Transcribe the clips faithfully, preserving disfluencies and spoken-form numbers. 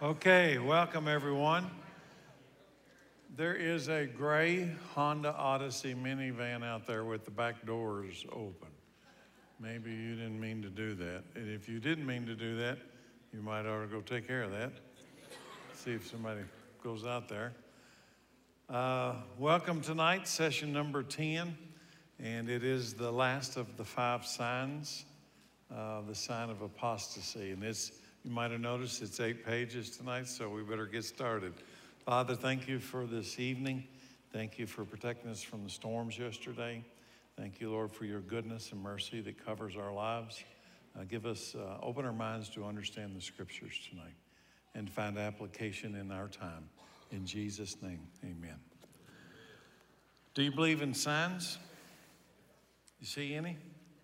Okay, welcome everyone. There is a gray Honda Odyssey minivan out there with the back doors open. Maybe you didn't mean to do that. And if you didn't mean to do that, you might ought to go take care of that. See if somebody goes out there. Uh, welcome tonight, session number ten, and it is the last of the five signs, uh, the sign of apostasy. And it's, you might have noticed it's eight pages tonight, so we better get started. Father, thank you for this evening. Thank you for protecting us from the storms yesterday. Thank you, Lord, for your goodness and mercy that covers our lives. Uh, give us, uh, open our minds to understand the scriptures tonight and find application in our time. In Jesus' name, amen. Do you believe in signs? You see any?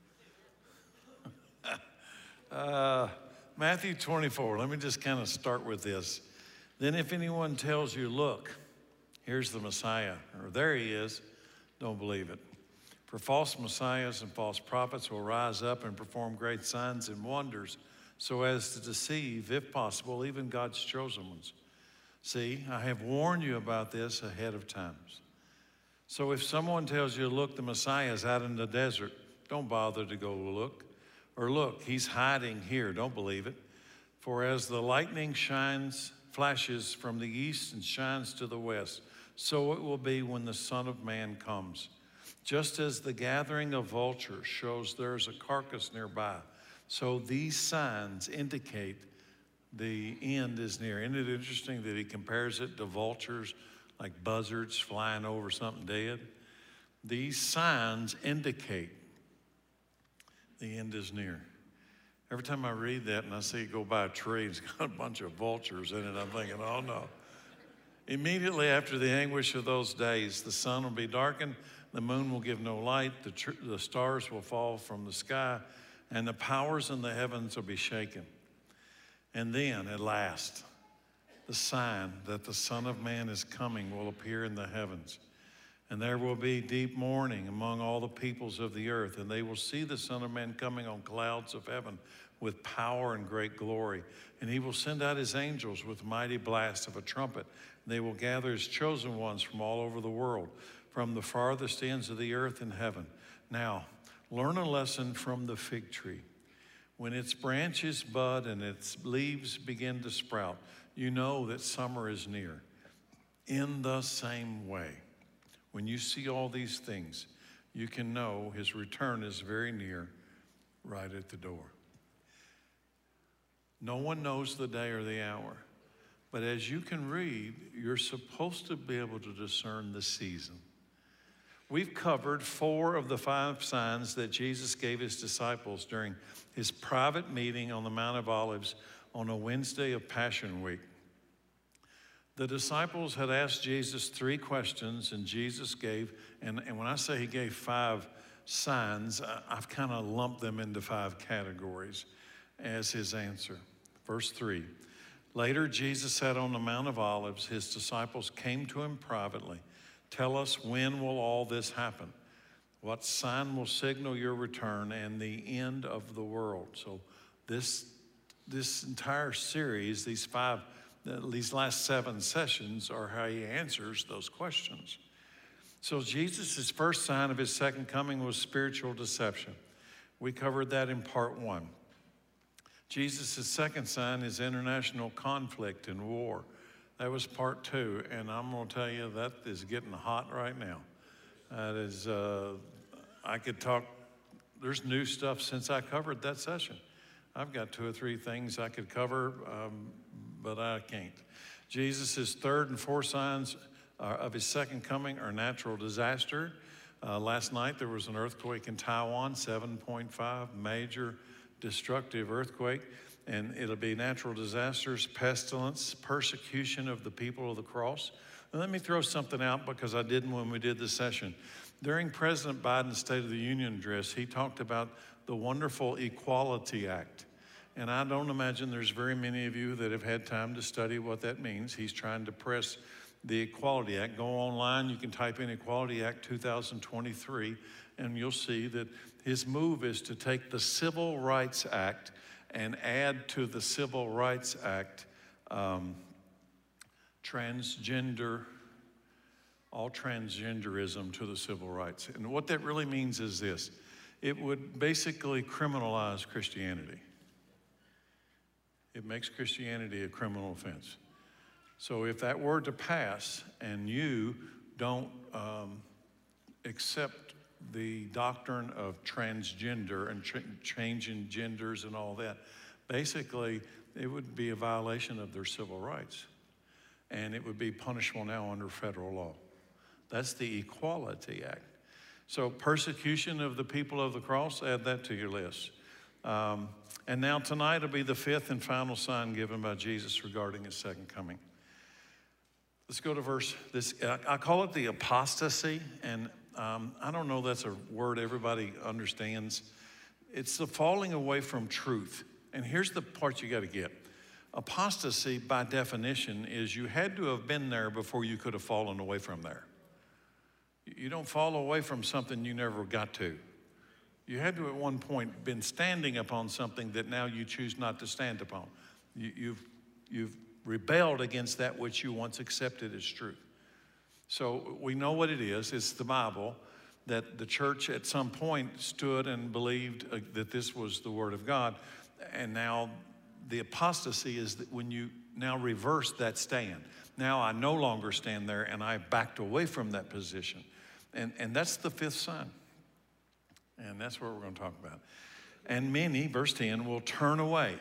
uh, Matthew twenty-four, let me just kind of start with this. Then if anyone tells you, look, here's the Messiah, or there he is, don't believe it. For false messiahs and false prophets will rise up and perform great signs and wonders so as to deceive, if possible, even God's chosen ones. See, I have warned you about this ahead of times. So if someone tells you, look, the Messiah is out in the desert, don't bother to go look. Or look, he's hiding here, don't believe it. For as the lightning shines, flashes from the east and shines to the west, so it will be when the Son of Man comes. Just as the gathering of vultures shows there's a carcass nearby, so these signs indicate the end is near. Isn't it interesting that he compares it to vultures, like buzzards flying over something dead? These signs indicate the end is near. Every time I read that and I see it go by a tree, it's got a bunch of vultures in it, I'm thinking, oh no. Immediately after the anguish of those days, the sun will be darkened, the moon will give no light, the, tr- the stars will fall from the sky, and the powers in the heavens will be shaken. And then, at last, the sign that the Son of Man is coming will appear in the heavens. And there will be deep mourning among all the peoples of the earth, and they will see the Son of Man coming on clouds of heaven with power and great glory. And he will send out his angels with mighty blast of a trumpet. And they will gather his chosen ones from all over the world, from the farthest ends of the earth and heaven. Now, learn a lesson from the fig tree. When its branches bud and its leaves begin to sprout, you know that summer is near. In the same way, when you see all these things, you can know his return is very near, right at the door. No one knows the day or the hour, but as you can read, you're supposed to be able to discern the season. We've covered four of the five signs that Jesus gave his disciples during his private meeting on the Mount of Olives on a Wednesday of Passion Week. The disciples had asked Jesus three questions, and Jesus gave, and, and when I say he gave five signs, I've kind of lumped them into five categories as his answer. Verse three, later Jesus sat on the Mount of Olives. His disciples came to him privately. Tell us, when will all this happen? What sign will signal your return and the end of the world? So this, this entire series, these five These last seven sessions are how he answers those questions. So Jesus' first sign of his second coming was spiritual deception. We covered that in part one. Jesus' second sign is international conflict and war. That was part two, and I'm going to tell you that is getting hot right now. That is, uh, I could talk, there's new stuff since I covered that session. I've got two or three things I could cover, um, but I can't. Jesus' third and fourth signs uh, of his second coming are natural disaster. Uh, last night there was an earthquake in Taiwan, seven point five, major destructive earthquake, and it'll be natural disasters, pestilence, persecution of the people of the cross. And let me throw something out because I didn't when we did the session. During President Biden's State of the Union address, he talked about the wonderful Equality Act. And I don't imagine there's very many of you that have had time to study what that means. He's trying to press the Equality Act. Go online, you can type in Equality Act two thousand twenty-three, and you'll see that his move is to take the Civil Rights Act and add to the Civil Rights Act um, transgender, all transgenderism to the civil rights. And what that really means is this. It would basically criminalize Christianity. It makes Christianity a criminal offense. So if that were to pass and you don't um, accept the doctrine of transgender and ch- changing genders and all that, basically it would be a violation of their civil rights. And it would be punishable now under federal law. That's the Equality Act. So persecution of the people of the cross, add that to your list. Um, and now tonight will be the fifth and final sign given by Jesus regarding his second coming. Let's go to verse, this, I call it the apostasy, and um, I don't know that's a word everybody understands. It's the falling away from truth. And here's the part you got to get. Apostasy, by definition, is you had to have been there before you could have fallen away from there. You don't fall away from something you never got to. You had to at one point been standing upon something that now you choose not to stand upon. You, you've, you've rebelled against that which you once accepted as truth. So we know what it is. It's the Bible, that the church at some point stood and believed uh, that this was the Word of God. And now the apostasy is that when you now reverse that stand. Now I no longer stand there and I backed away from that position. And, and that's the fifth sign. And that's what we're going to talk about. And many, verse ten, will turn away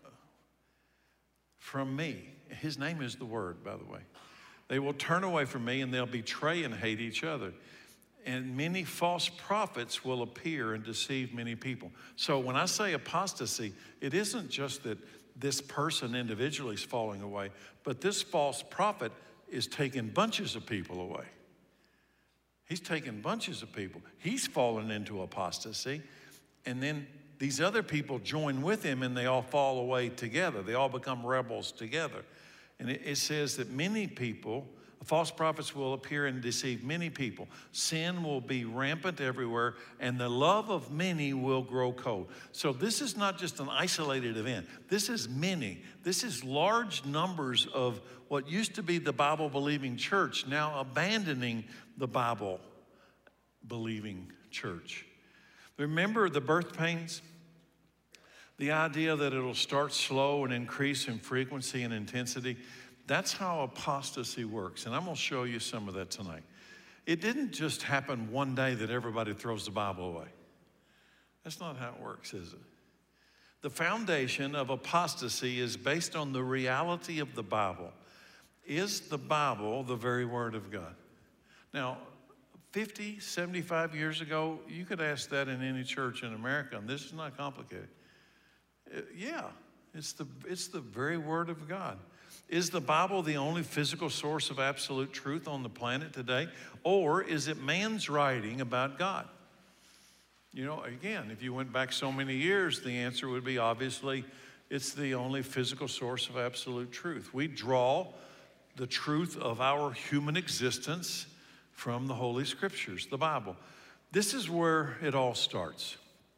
from me. His name is the Word, by the way. They will turn away from me and they'll betray and hate each other. And many false prophets will appear and deceive many people. So when I say apostasy, it isn't just that this person individually is falling away, but this false prophet is taking bunches of people away. He's taking bunches of people. He's fallen into apostasy. And then these other people join with him and they all fall away together. They all become rebels together. And it, it says that many people, false prophets will appear and deceive many people. Sin will be rampant everywhere, and the love of many will grow cold. So this is not just an isolated event. This is many. This is large numbers of what used to be the Bible-believing church now abandoning the Bible-believing church. Remember the birth pains? The idea that it'll start slow and increase in frequency and intensity. That's how apostasy works, and I'm going to show you some of that tonight. It didn't just happen one day that everybody throws the Bible away. That's not how it works, is it? The foundation of apostasy is based on the reality of the Bible. Is the Bible the very Word of God? Now, fifty, seventy-five years ago, you could ask that in any church in America, and this is not complicated. Yeah, it's the, it's the very Word of God. Is the Bible the only physical source of absolute truth on the planet today? Or is it man's writing about God? You know, again, if you went back so many years, the answer would be obviously it's the only physical source of absolute truth. We draw the truth of our human existence from the Holy Scriptures, the Bible. This is where it all starts.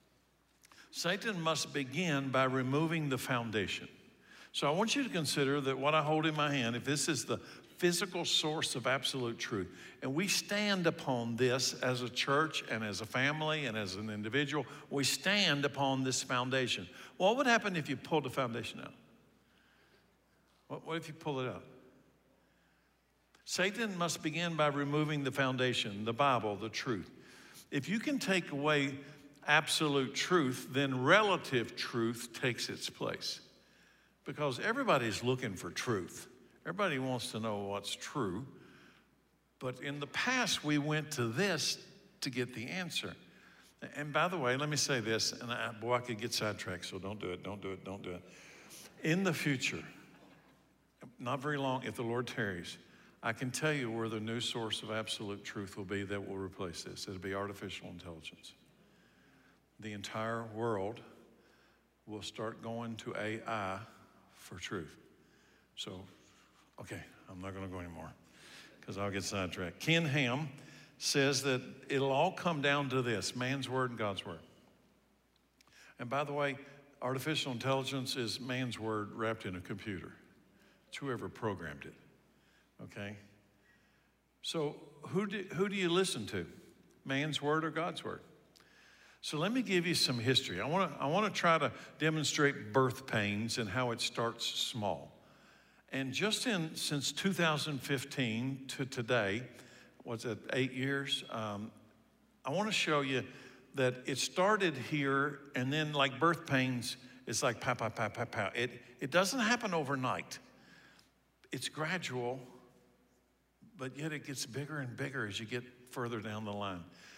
Satan must begin by removing the foundation. So I want you to consider that what I hold in my hand, if this is the physical source of absolute truth, and we stand upon this as a church and as a family and as an individual, we stand upon this foundation. What would happen if you pulled the foundation out? What, what if you pull it out? Satan must begin by removing the foundation, the Bible, the truth. If you can take away absolute truth, then relative truth takes its place. Because everybody's looking for truth. Everybody wants to know what's true. But in the past, we went to this to get the answer. And by the way, let me say this, and I, boy, I could get sidetracked, so don't do it, don't do it, don't do it. In the future, not very long, if the Lord tarries, I can tell you where the new source of absolute truth will be that will replace this. It'll be artificial intelligence. The entire world will start going to A I for truth. So, okay, I'm not going to go anymore because I'll get sidetracked. Ken Ham says that it'll all come down to this, man's word and God's word. And by the way, artificial intelligence is man's word wrapped in a computer. It's whoever programmed it, okay? So who do, who do you listen to? Man's word or God's word? So let me give you some history. I want to I want to try to demonstrate birth pains and how it starts small. And just in since two thousand fifteen to today, what's it, eight years? Um, I want to show you that it started here, and then like birth pains, it's like pow, pow, pow, pow, pow. It, it doesn't happen overnight. It's gradual, but yet it gets bigger and bigger as you get further down the line.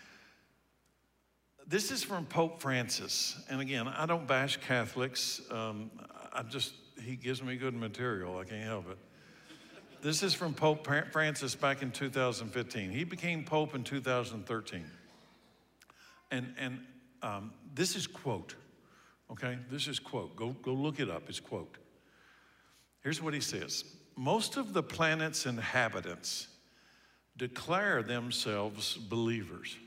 This is from Pope Francis. And again, I don't bash Catholics. Um, I just, he gives me good material. I can't help it. This is from Pope Francis back in two thousand fifteen. He became Pope in two thousand thirteen. And, and um, this is quote, okay? This is quote. Go, go look it up. It's quote. Here's what he says. Most of the planet's inhabitants declare themselves believers.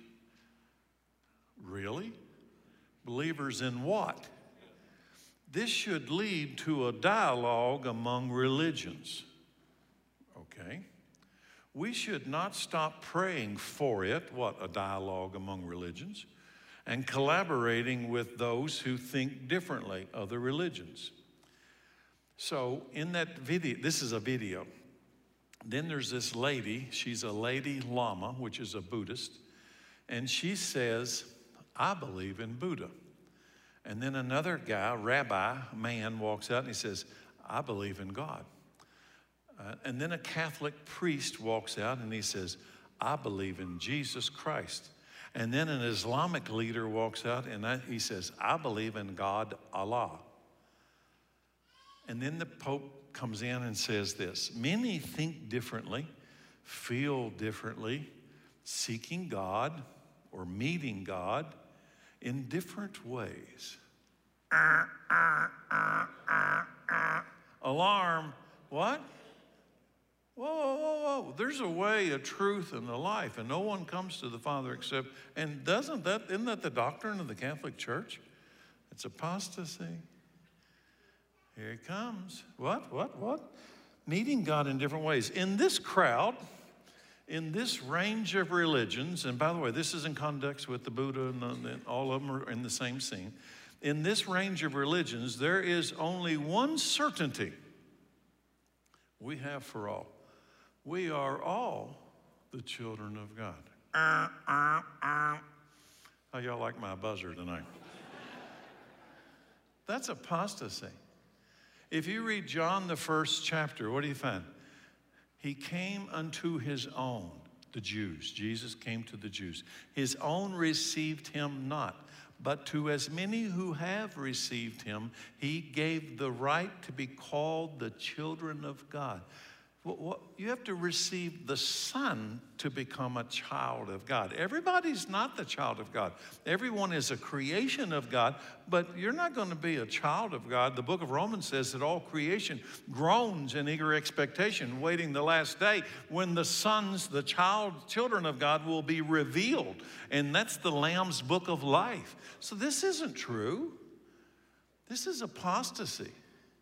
Really? Believers in what? This should lead to a dialogue among religions. Okay. We should not stop praying for it, what, a dialogue among religions, and collaborating with those who think differently, other religions. So in that video, this is a video. Then there's this lady, she's a lady Lama, which is a Buddhist, and she says, I believe in Buddha. And then another guy, rabbi, man, walks out and he says, I believe in God. Uh, and then a Catholic priest walks out and he says, I believe in Jesus Christ. And then an Islamic leader walks out and I, he says, I believe in God, Allah. And then the Pope comes in and says this, many think differently, feel differently, seeking God or meeting God in different ways. Uh, uh, uh, uh, uh. Alarm, what? Whoa, whoa, whoa, whoa. There's a way, a truth, and a life, and no one comes to the Father except, and doesn't that, isn't that the doctrine of the Catholic Church? It's apostasy. Here it comes. What, what, what? Meeting God in different ways. In this crowd, in this range of religions, and by the way, this is in context with the Buddha, and, the, and all of them are in the same scene. In this range of religions, there is only one certainty we have for all. We are all the children of God. Uh, uh, uh. How y'all like my buzzer tonight? That's apostasy. If you read John, the first chapter, what do you find? He came unto his own, the Jews. Jesus came to the Jews. His own received him not. But to as many who have received him, he gave the right to be called the children of God. You have to receive the Son to become a child of God. Everybody's not the child of God. Everyone is a creation of God, but you're not going to be a child of God. The book of Romans says that all creation groans in eager expectation, waiting the last day when the sons, the child, children of God will be revealed. And that's the Lamb's book of life. So this isn't true. This is apostasy.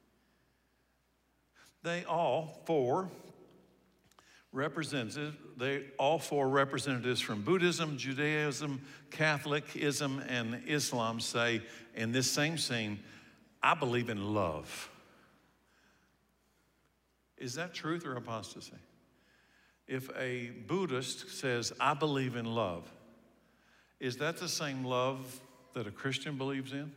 They all four representatives, they all four representatives from Buddhism, Judaism, Catholicism, and Islam say in this same scene, I believe in love. Is that truth or apostasy? If a Buddhist says, I believe in love, is that the same love that a Christian believes in?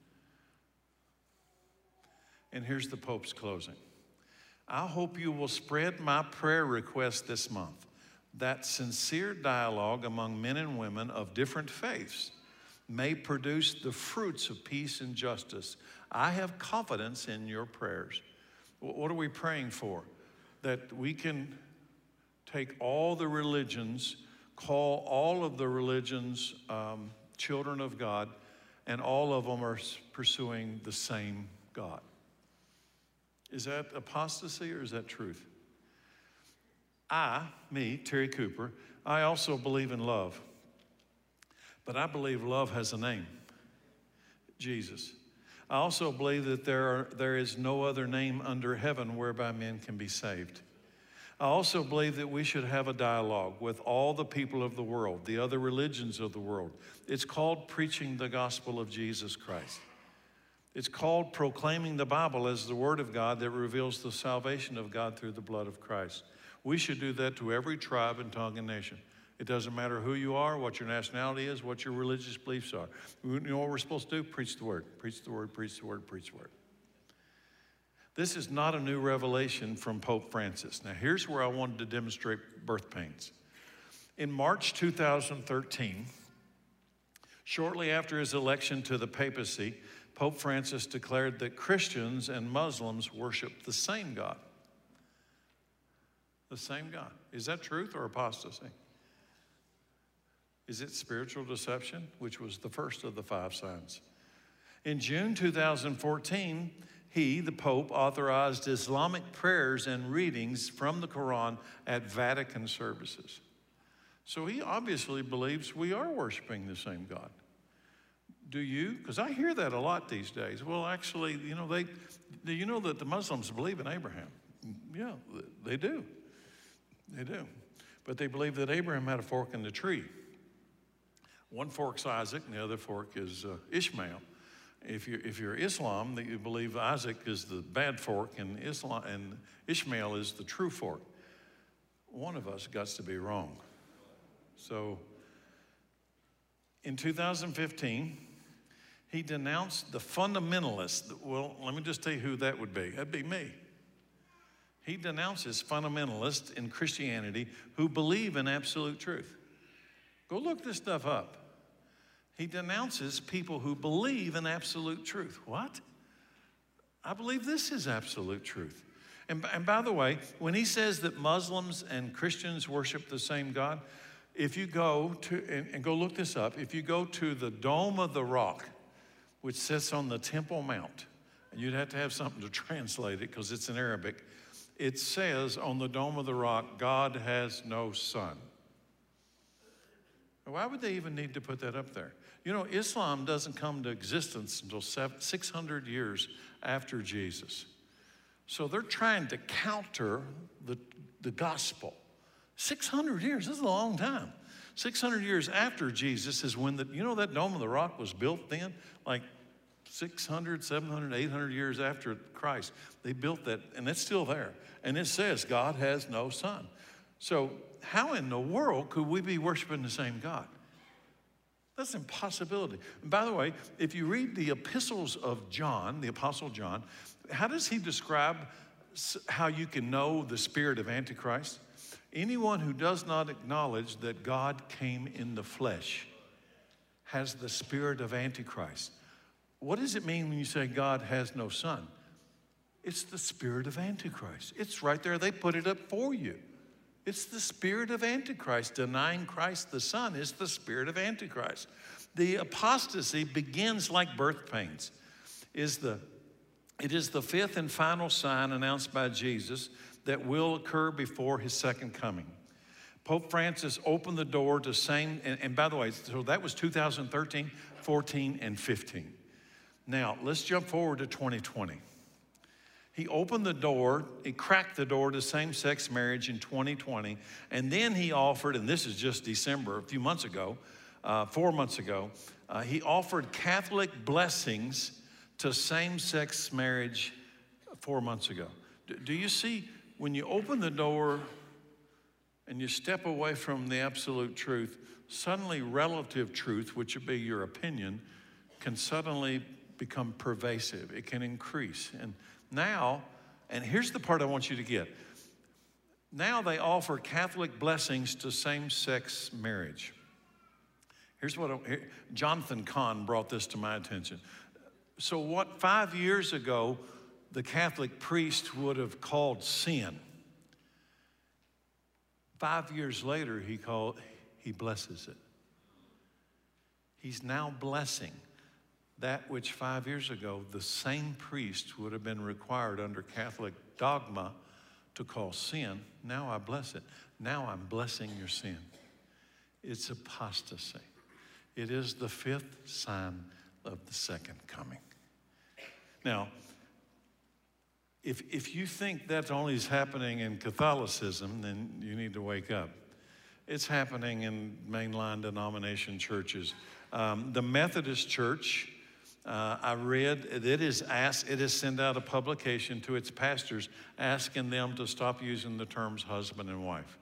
And here's the Pope's closing. I hope you will spread my prayer request this month, that sincere dialogue among men and women of different faiths may produce the fruits of peace and justice. I have confidence in your prayers. What are we praying for? That we can take all the religions, call all of the religions um, children of God, and all of them are pursuing the same God. Is that apostasy or is that truth? I, me, Terry Cooper, I also believe in love. But I believe love has a name, Jesus. I also believe that there, are, there is no other name under heaven whereby men can be saved. I also believe that we should have a dialogue with all the people of the world, the other religions of the world. It's called preaching the gospel of Jesus Christ. It's called proclaiming the Bible as the word of God that reveals the salvation of God through the blood of Christ. We should do that to every tribe and tongue and nation. It doesn't matter who you are, what your nationality is, what your religious beliefs are. You know what we're supposed to do? Preach the word, preach the word, preach the word, preach the word. This is not a new revelation from Pope Francis. Now, here's where I wanted to demonstrate birth pains. In March two thousand thirteen, shortly after his election to the papacy, Pope Francis declared that Christians and Muslims worship the same God. The same God. Is that truth or apostasy? Is it spiritual deception, which was the first of the five signs? In June two thousand fourteen, he, the Pope, authorized Islamic prayers and readings from the Quran at Vatican services. So he obviously believes we are worshiping the same God. Do you? Because I hear that a lot these days. Well, actually, you know, they, do you know that the Muslims believe in Abraham? Yeah, they do. They do. But they believe that Abraham had a fork in the tree. One fork's Isaac, and the other fork is uh, Ishmael. If you're, if you're Islam, that you believe Isaac is the bad fork and, Islam, and Ishmael is the true fork. One of us got to be wrong. So in two thousand fifteen, he denounced the fundamentalists. Well, let me just tell you who that would be. That'd be me. He denounces fundamentalists in Christianity who believe in absolute truth. Go look this stuff up. He denounces people who believe in absolute truth. What? I believe this is absolute truth. And, and by the way, when he says that Muslims and Christians worship the same God, if you go to, and, and go look this up, if you go to the Dome of the Rock, which sits on the Temple Mount, and you'd have to have something to translate it because it's in Arabic, it says on the Dome of the Rock, God has no son. Why would they even need to put that up there? You know, Islam doesn't come to existence until six hundred years after Jesus. So they're trying to counter the, the gospel. six hundred years, this is a long time. six hundred years after Jesus is when the, you know that Dome of the Rock was built then? Like six hundred, seven hundred, eight hundred years after Christ. They built that, and it's still there. And it says, God has no son. So how in the world could we be worshiping the same God? That's an impossibility. And by the way, if you read the epistles of John, the Apostle John, how does he describe how you can know the spirit of Antichrist? Anyone who does not acknowledge that God came in the flesh has the spirit of Antichrist. What does it mean when you say God has no son? It's the spirit of Antichrist. It's right there. They put it up for you. It's the spirit of Antichrist. Denying Christ the Son is the spirit of Antichrist. The apostasy begins like birth pains. Is the, it is the fifth and final sign announced by Jesus that will occur before his second coming. Pope Francis opened the door to same, and, and by the way, so that was two thousand thirteen, fourteen, and fifteen. Now, let's jump forward to twenty twenty. He opened the door, he cracked the door to same-sex marriage in twenty twenty, and then he offered, and this is just December, a few months ago, uh, four months ago, uh, he offered Catholic blessings to same-sex marriage four months ago. Do, do you see, when you open the door and you step away from the absolute truth, suddenly relative truth, which would be your opinion, can suddenly become pervasive. It can increase. And now, and here's the part I want you to get. Now they offer Catholic blessings to same-sex marriage. Here's what, I, here, Jonathan Cahn brought this to my attention. So what five years ago the Catholic priest would have called sin, five years later he called, he blesses it. He's now blessing that which five years ago the same priest would have been required under Catholic dogma to call sin. Now I bless it. Now I'm blessing your sin. It's apostasy. It is the fifth sign of the second coming. Now, if, if you think that only is happening in Catholicism, then you need to wake up. It's happening in mainline denomination churches. Um, the Methodist Church, uh, I read, it is asked, it has sent out a publication to its pastors asking them to stop using the terms husband and wife.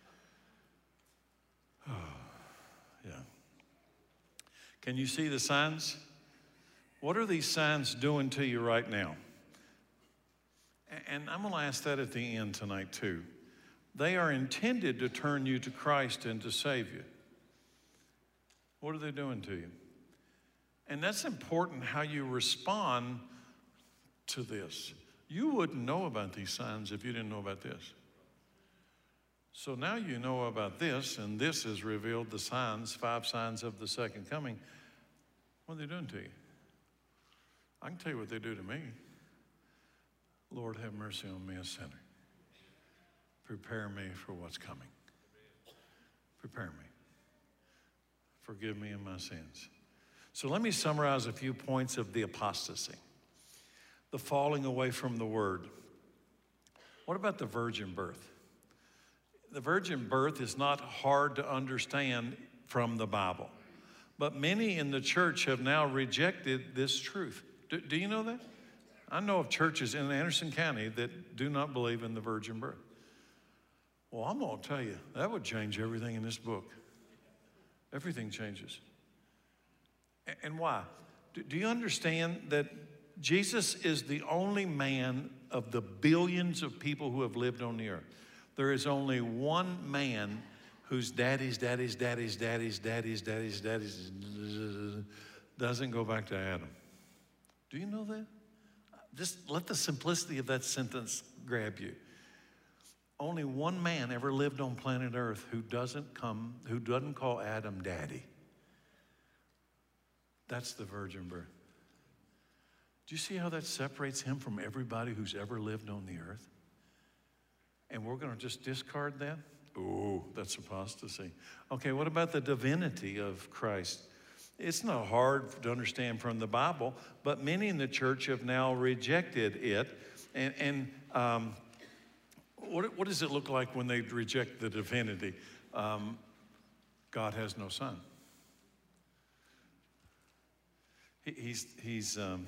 Oh, yeah. Can you see the signs? What are these signs doing to you right now? And I'm going to ask that at the end tonight too. They are intended to turn you to Christ and to save you. What are they doing to you? And that's important how you respond to this. You wouldn't know about these signs if you didn't know about this. So now you know about this, and this has revealed the signs, five signs of the second coming. What are they doing to you? I can tell you what they do to me. Lord, have mercy on me, a sinner. Prepare me for what's coming. Prepare me. Forgive me of my sins. So let me summarize a few points of the apostasy. The falling away from the word. What about the virgin birth? The virgin birth is not hard to understand from the Bible. But many in the church have now rejected this truth. Do, do you know that? I know of churches in Anderson County that do not believe in the virgin birth. Well, I'm going to tell you, that would change everything in this book. Everything changes. And why? Do you understand that Jesus is the only man of the billions of people who have lived on the earth? There is only one man whose daddy's, daddy's, daddy's, daddy's, daddy's, daddy's, daddy's doesn't go back to Adam. Do you know that? Just let the simplicity of that sentence grab you. Only one man ever lived on planet Earth who doesn't come, who doesn't call Adam daddy. That's the virgin birth. Do you see how that separates him from everybody who's ever lived on the earth? And we're going to just discard that? Oh, that's apostasy. Okay, what about the divinity of Christ? It's not hard to understand from the Bible, but many in the church have now rejected it. And, and um, what, what does it look like when they reject the divinity? Um, God has no son. He, he's he's um,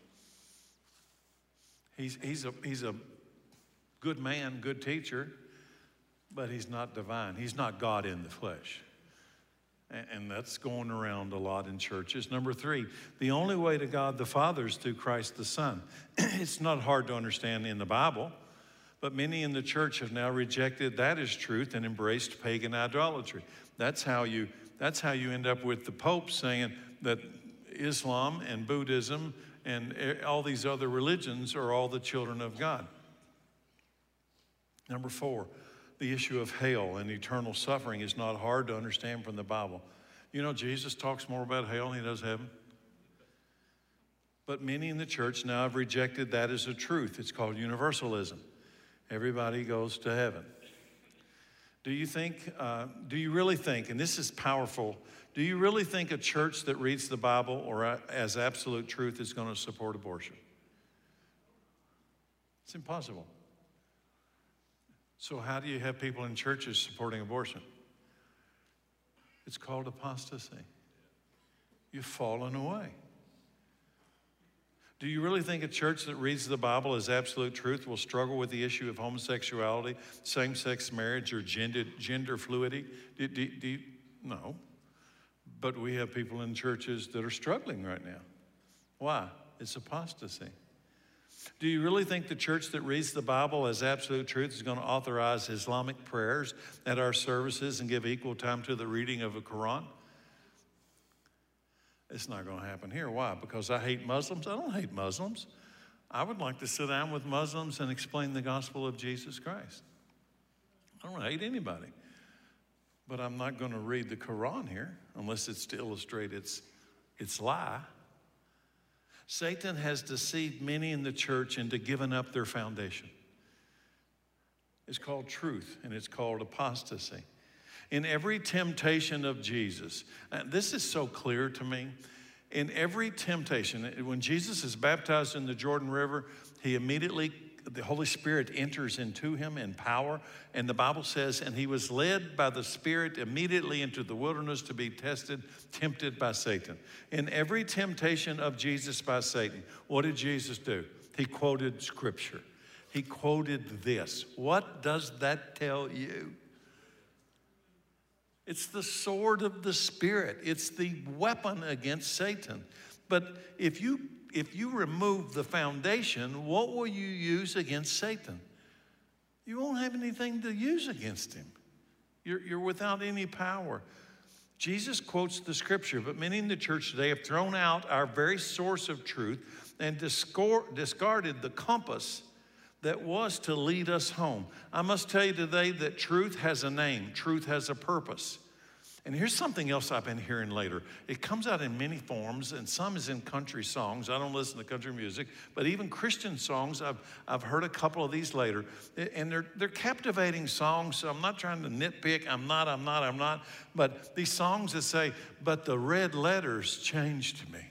he's he's a he's a good man, good teacher, but he's not divine. He's not God in the flesh. And that's going around a lot in churches. Number three, the only way to God the Father is through Christ the Son. It's not hard to understand in the Bible, but many in the church have now rejected that as truth and embraced pagan idolatry. That's how you, that's how you end up with the Pope saying that Islam and Buddhism and all these other religions are all the children of God. Number four, the issue of hell and eternal suffering is not hard to understand from the Bible. You know, Jesus talks more about hell than he does heaven. But many in the church now have rejected that as a truth. It's called universalism. Everybody goes to heaven. Do you think, uh, do you really think, and this is powerful, do you really think a church that reads the Bible or as absolute truth is going to support abortion? It's impossible. So how do you have people in churches supporting abortion? It's called apostasy. You've fallen away. Do you really think a church that reads the Bible as absolute truth will struggle with the issue of homosexuality, same-sex marriage, or gender, gender fluidity? Do, do, do you, no. But we have people in churches that are struggling right now. Why? It's apostasy. Do you really think the church that reads the Bible as absolute truth is going to authorize Islamic prayers at our services and give equal time to the reading of a Quran? It's not going to happen here. Why? Because I hate Muslims? I don't hate Muslims. I would like to sit down with Muslims and explain the gospel of Jesus Christ. I don't hate anybody. But I'm not going to read the Quran here unless it's to illustrate its, its lie. Satan has deceived many in the church into giving up their foundation. It's called truth, and it's called apostasy. In every temptation of Jesus, and this is so clear to me, In every temptation, when Jesus is baptized in the Jordan River, he immediately, the Holy Spirit enters into him in power. And the Bible says, and he was led by the Spirit immediately into the wilderness to be tested, tempted by Satan. In every temptation of Jesus by Satan, what did Jesus do? He quoted Scripture. He quoted this. What does that tell you? It's the sword of the Spirit. It's the weapon against Satan. But if you, if you remove the foundation, what will you use against Satan? You won't have anything to use against him. You're, you're without any power. Jesus quotes the Scripture, but many in the church today have thrown out our very source of truth and discarded the compass that was to lead us home. I must tell you today that truth has a name. Truth has a purpose. And here's something else I've been hearing later. It comes out in many forms, and some is in country songs. I don't listen to country music, but even Christian songs, I've, I've heard a couple of these later. And they're, they're captivating songs, so I'm not trying to nitpick. I'm not, I'm not, I'm not. But these songs that say, but the red letters changed me.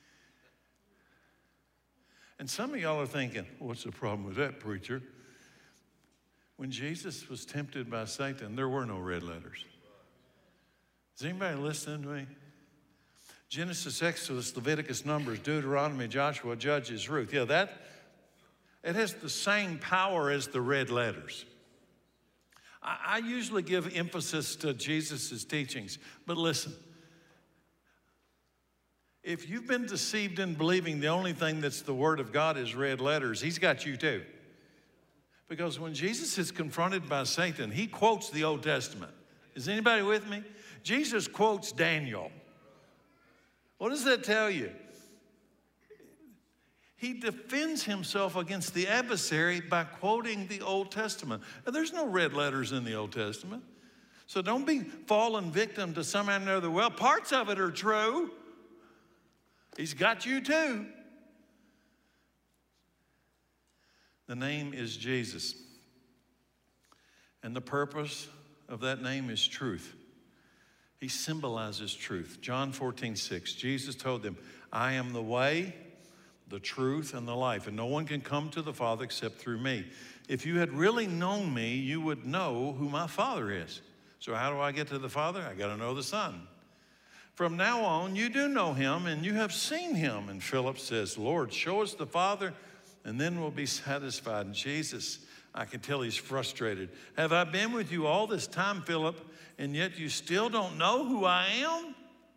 And some of y'all are thinking, what's the problem with that, preacher? When Jesus was tempted by Satan, there were no red letters. Is anybody listening to me? Genesis, Exodus, Leviticus, Numbers, Deuteronomy, Joshua, Judges, Ruth. Yeah, that, it has the same power as the red letters. I, I usually give emphasis to Jesus' teachings, but listen. If you've been deceived in believing the only thing that's the Word of God is red letters, he's got you too. Because when Jesus is confronted by Satan, he quotes the Old Testament. Is anybody with me? Jesus quotes Daniel. What does that tell you? He defends himself against the adversary by quoting the Old Testament. And there's no red letters in the Old Testament. So don't be fallen victim to somehow or another. Well, parts of it are true. He's got you too. The name is Jesus. And the purpose of that name is truth. He symbolizes truth. John fourteen, six, Jesus told them, I am the way, the truth, and the life, and no one can come to the Father except through me. If you had really known me, you would know who my Father is. So how do I get to the Father? I got to know the Son. From now on, you do know him, and you have seen him. And Philip says, Lord, show us the Father, and then we'll be satisfied. And Jesus, I can tell he's frustrated. Have I been with you all this time, Philip, and yet you still don't know who I am?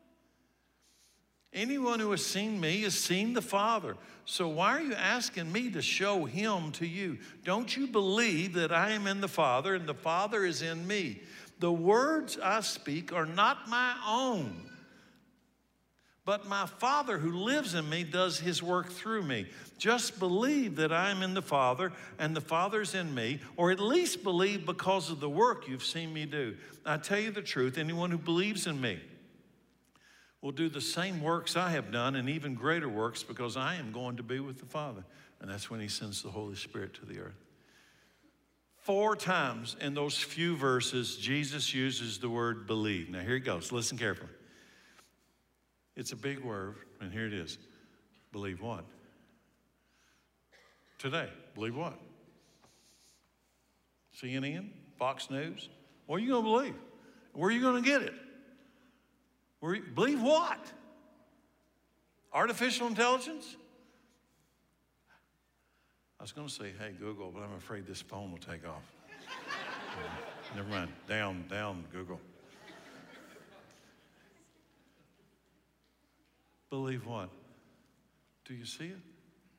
Anyone who has seen me has seen the Father. So why are you asking me to show him to you? Don't you believe that I am in the Father, and the Father is in me? The words I speak are not my own, but my Father who lives in me does his work through me. Just believe that I am in the Father and the Father's in me, or at least believe because of the work you've seen me do. I tell you the truth, anyone who believes in me will do the same works I have done and even greater works, because I am going to be with the Father. And that's when he sends the Holy Spirit to the earth. Four times in those few verses, Jesus uses the word believe. Now here it goes. Listen carefully. It's a big word, and here it is. Believe what? Today, believe what? C N N? Fox News? What are you going to believe? Where are you going to get it? Where you, believe what? Artificial intelligence? I was going to say, hey, Google, but I'm afraid this phone will take off. uh, never mind. Down, down, Google. Believe what? Do you see it?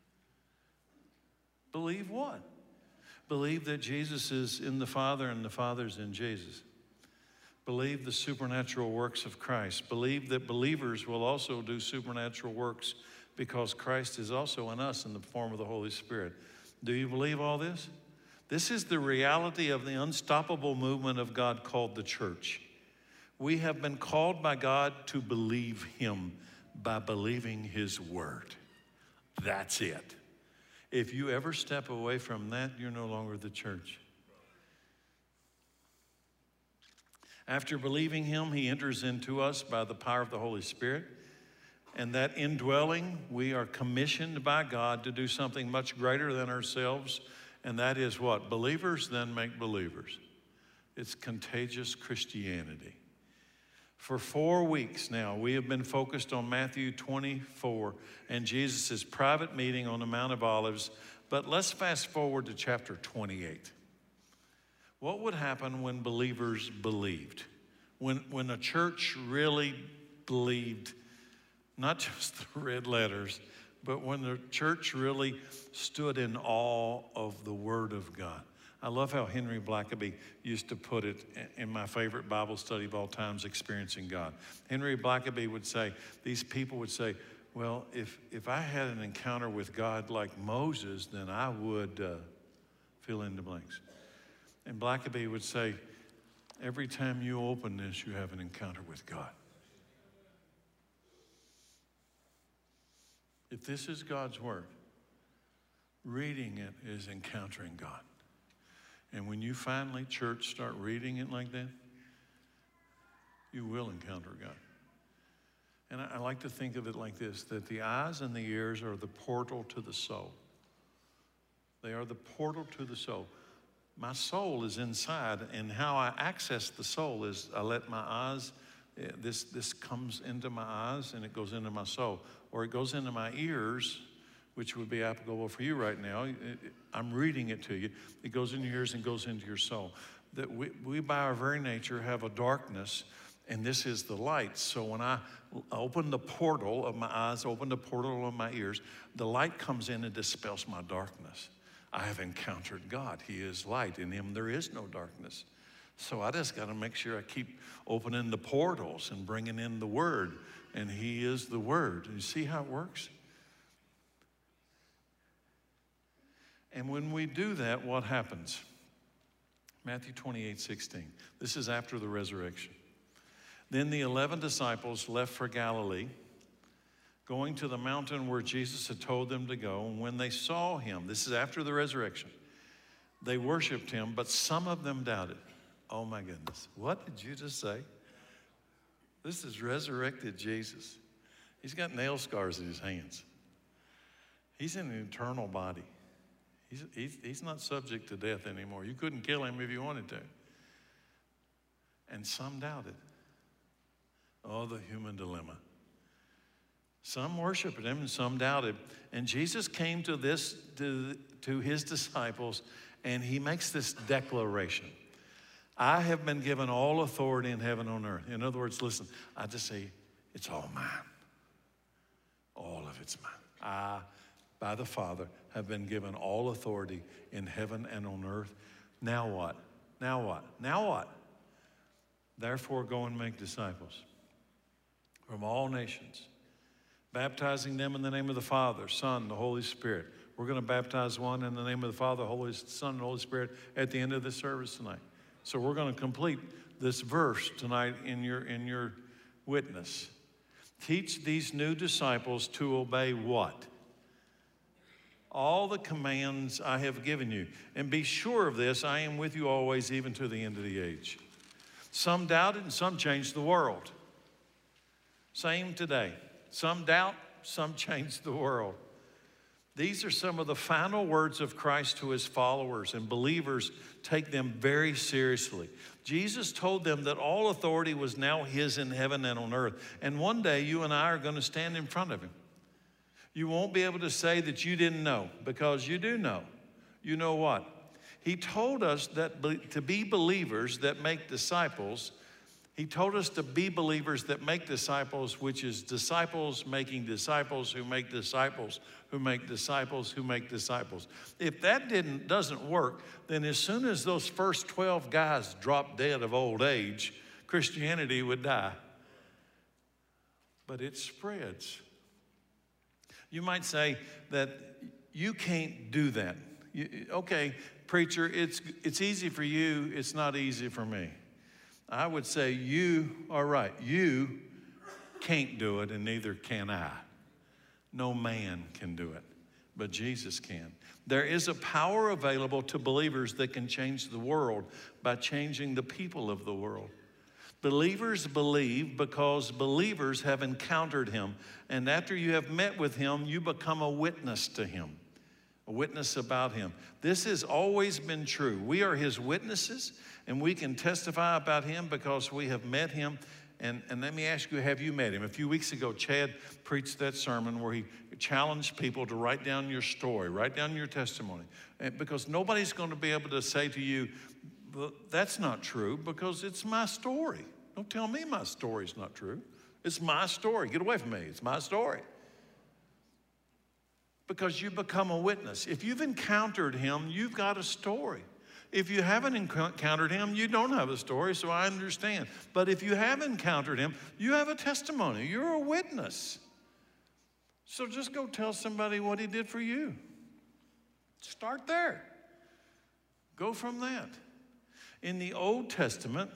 Believe what? Believe that Jesus is in the Father and the Father's in Jesus. Believe the supernatural works of Christ. Believe that believers will also do supernatural works because Christ is also in us in the form of the Holy Spirit. Do you believe all this? This is the reality of the unstoppable movement of God called the church. We have been called by God to believe him by believing his word. That's it. If you ever step away from that, you're no longer the church. After believing him, he enters into us by the power of the Holy Spirit. And that indwelling, we are commissioned by God to do something much greater than ourselves. And that is what? Believers then make believers. It's contagious Christianity. For four weeks now, we have been focused on Matthew twenty-four and Jesus' private meeting on the Mount of Olives. But let's fast forward to chapter twenty-eight. What would happen when believers believed? When, when a church really believed, not just the red letters, but when the church really stood in awe of the Word of God. I love how Henry Blackaby used to put it in my favorite Bible study of all times, Experiencing God. Henry Blackaby would say, these people would say, well, if, if I had an encounter with God like Moses, then I would uh, fill in the blanks. And Blackaby would say, every time you open this, you have an encounter with God. If this is God's Word, reading it is encountering God. And when you finally, church, start reading it like that, you will encounter God. And I, I like to think of it like this, that the eyes and the ears are the portal to the soul. They are the portal to the soul. My soul is inside, and how I access the soul is I let my eyes, this, this comes into my eyes and it goes into my soul. Or it goes into my ears, which would be applicable for you right now. I'm reading it to you. It goes into your ears and goes into your soul. That we, we by our very nature have a darkness, and this is the light. So when I open the portal of my eyes, open the portal of my ears, the light comes in and dispels my darkness. I have encountered God. He is light. In him there is no darkness. So I just got to make sure I keep opening the portals and bringing in the Word. And he is the Word. You see how it works? And when we do that, what happens? Matthew twenty-eight, sixteen. This is after the resurrection. Then the eleven disciples left for Galilee, going to the mountain where Jesus had told them to go. And when they saw him, this is after the resurrection, they worshiped him, but some of them doubted. Oh my goodness, what did you just say? This is resurrected Jesus. He's got nail scars in his hands. He's in an eternal body. He's, he's, he's not subject to death anymore. You couldn't kill him if you wanted to. And some doubted. Oh, the human dilemma. Some worshiped him and some doubted. And Jesus came to this, to, to his disciples, and he makes this declaration. I have been given all authority in heaven and on earth. In other words, listen, I just say, it's all mine. All of it's mine. I, by the Father, have been given all authority in heaven and on earth. Now what? Now what? Now what? Therefore, go and make disciples from all nations, baptizing them in the name of the Father, Son, the Holy Spirit. We're going to baptize one in the name of the Father, Holy Son, and Holy Spirit at the end of the service tonight. So we're going to complete this verse tonight in your, in your witness. Teach these new disciples to obey what? All the commands I have given you. And be sure of this, I am with you always, even to the end of the age. Some doubted and some changed the world. Same today. Some doubt, some change the world. These are some of the final words of Christ to his followers, and believers take them very seriously. Jesus told them that all authority was now his in heaven and on earth. And one day you and I are going to stand in front of him. You won't be able to say that you didn't know, because you do know. You know what? He told us that to be believers that make disciples, he told us to be believers that make disciples, which is disciples making disciples who make disciples who make disciples who make disciples. If that didn't, doesn't work, then as soon as those first twelve guys dropped dead of old age, Christianity would die. But it spreads. You might say that you can't do that. You, okay, preacher, it's, it's easy for you, it's not easy for me. I would say you are right. You can't do it, and neither can I. No man can do it, but Jesus can. There is a power available to believers that can change the world by changing the people of the world. Believers believe because believers have encountered him. And after you have met with him, you become a witness to him, a witness about him. This has always been true. We are his witnesses, and we can testify about him because we have met him. And, and let me ask you, have you met him? A few weeks ago, Chad preached that sermon where he challenged people to write down your story, write down your testimony. And because nobody's going to be able to say to you, well, that's not true, because it's my story. Don't tell me my story's not true. It's my story. Get away from me. It's my story. Because you become a witness. If you've encountered him, you've got a story. If you haven't encountered him, you don't have a story, so I understand. But if you have encountered him, you have a testimony. You're a witness. So just go tell somebody what he did for you. Start there. Go from that. In the Old Testament,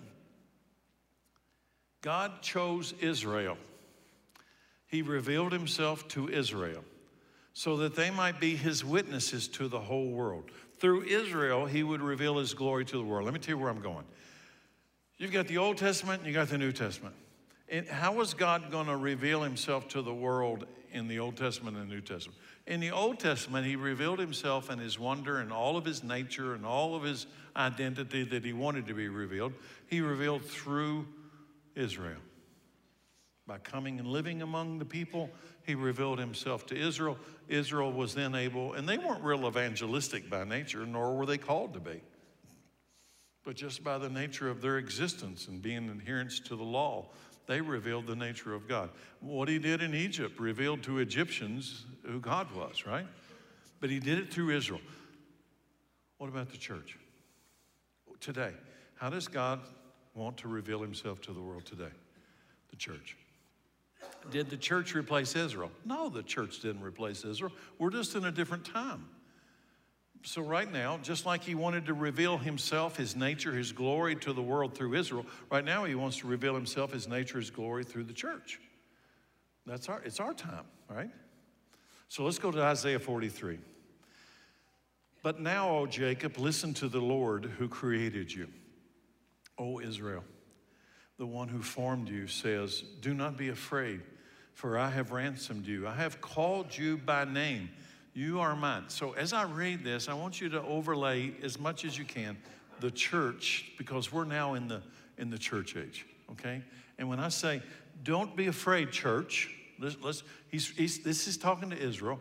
God chose Israel. He revealed himself to Israel so that they might be his witnesses to the whole world. Through Israel, he would reveal his glory to the world. Let me tell you where I'm going. You've got the Old Testament and you got the New Testament. And how was God going to reveal himself to the world in the Old Testament and the New Testament? In the Old Testament, he revealed himself and his wonder and all of his nature and all of his identity that he wanted to be revealed. He revealed through Israel. By coming and living among the people, he revealed himself to Israel. Israel was then able, and they weren't real evangelistic by nature, nor were they called to be. But just by the nature of their existence and being adherents to the law, they revealed the nature of God. What he did in Egypt revealed to Egyptians who God was, right? But he did it through Israel. What about the church? Today, how does God want to reveal himself to the world today? The church. Did the church replace Israel? No, the church didn't replace Israel. We're just in a different time. So right now, just like he wanted to reveal himself, his nature, his glory to the world through Israel, right now he wants to reveal himself, his nature, his glory through the church. That's our, it's our time, right? So let's go to Isaiah forty-three. But now, O Jacob, listen to the Lord who created you. O Israel, the one who formed you says, do not be afraid, for I have ransomed you. I have called you by name. You are mine. So as I read this, I want you to overlay as much as you can the church, because we're now in the, in the church age, okay? And when I say, don't be afraid, church, let's, let's, he's, he's, this is talking to Israel,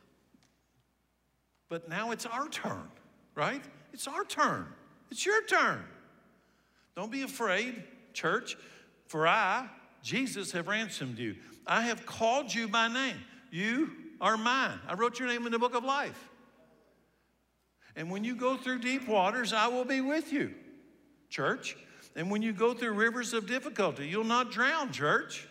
but now it's our turn, right? It's our turn. It's your turn. Don't be afraid, church, for I, Jesus, have ransomed you. I have called you by name. You are mine. I wrote your name in the book of life. And when you go through deep waters, I will be with you, church. And when you go through rivers of difficulty, you'll not drown, church.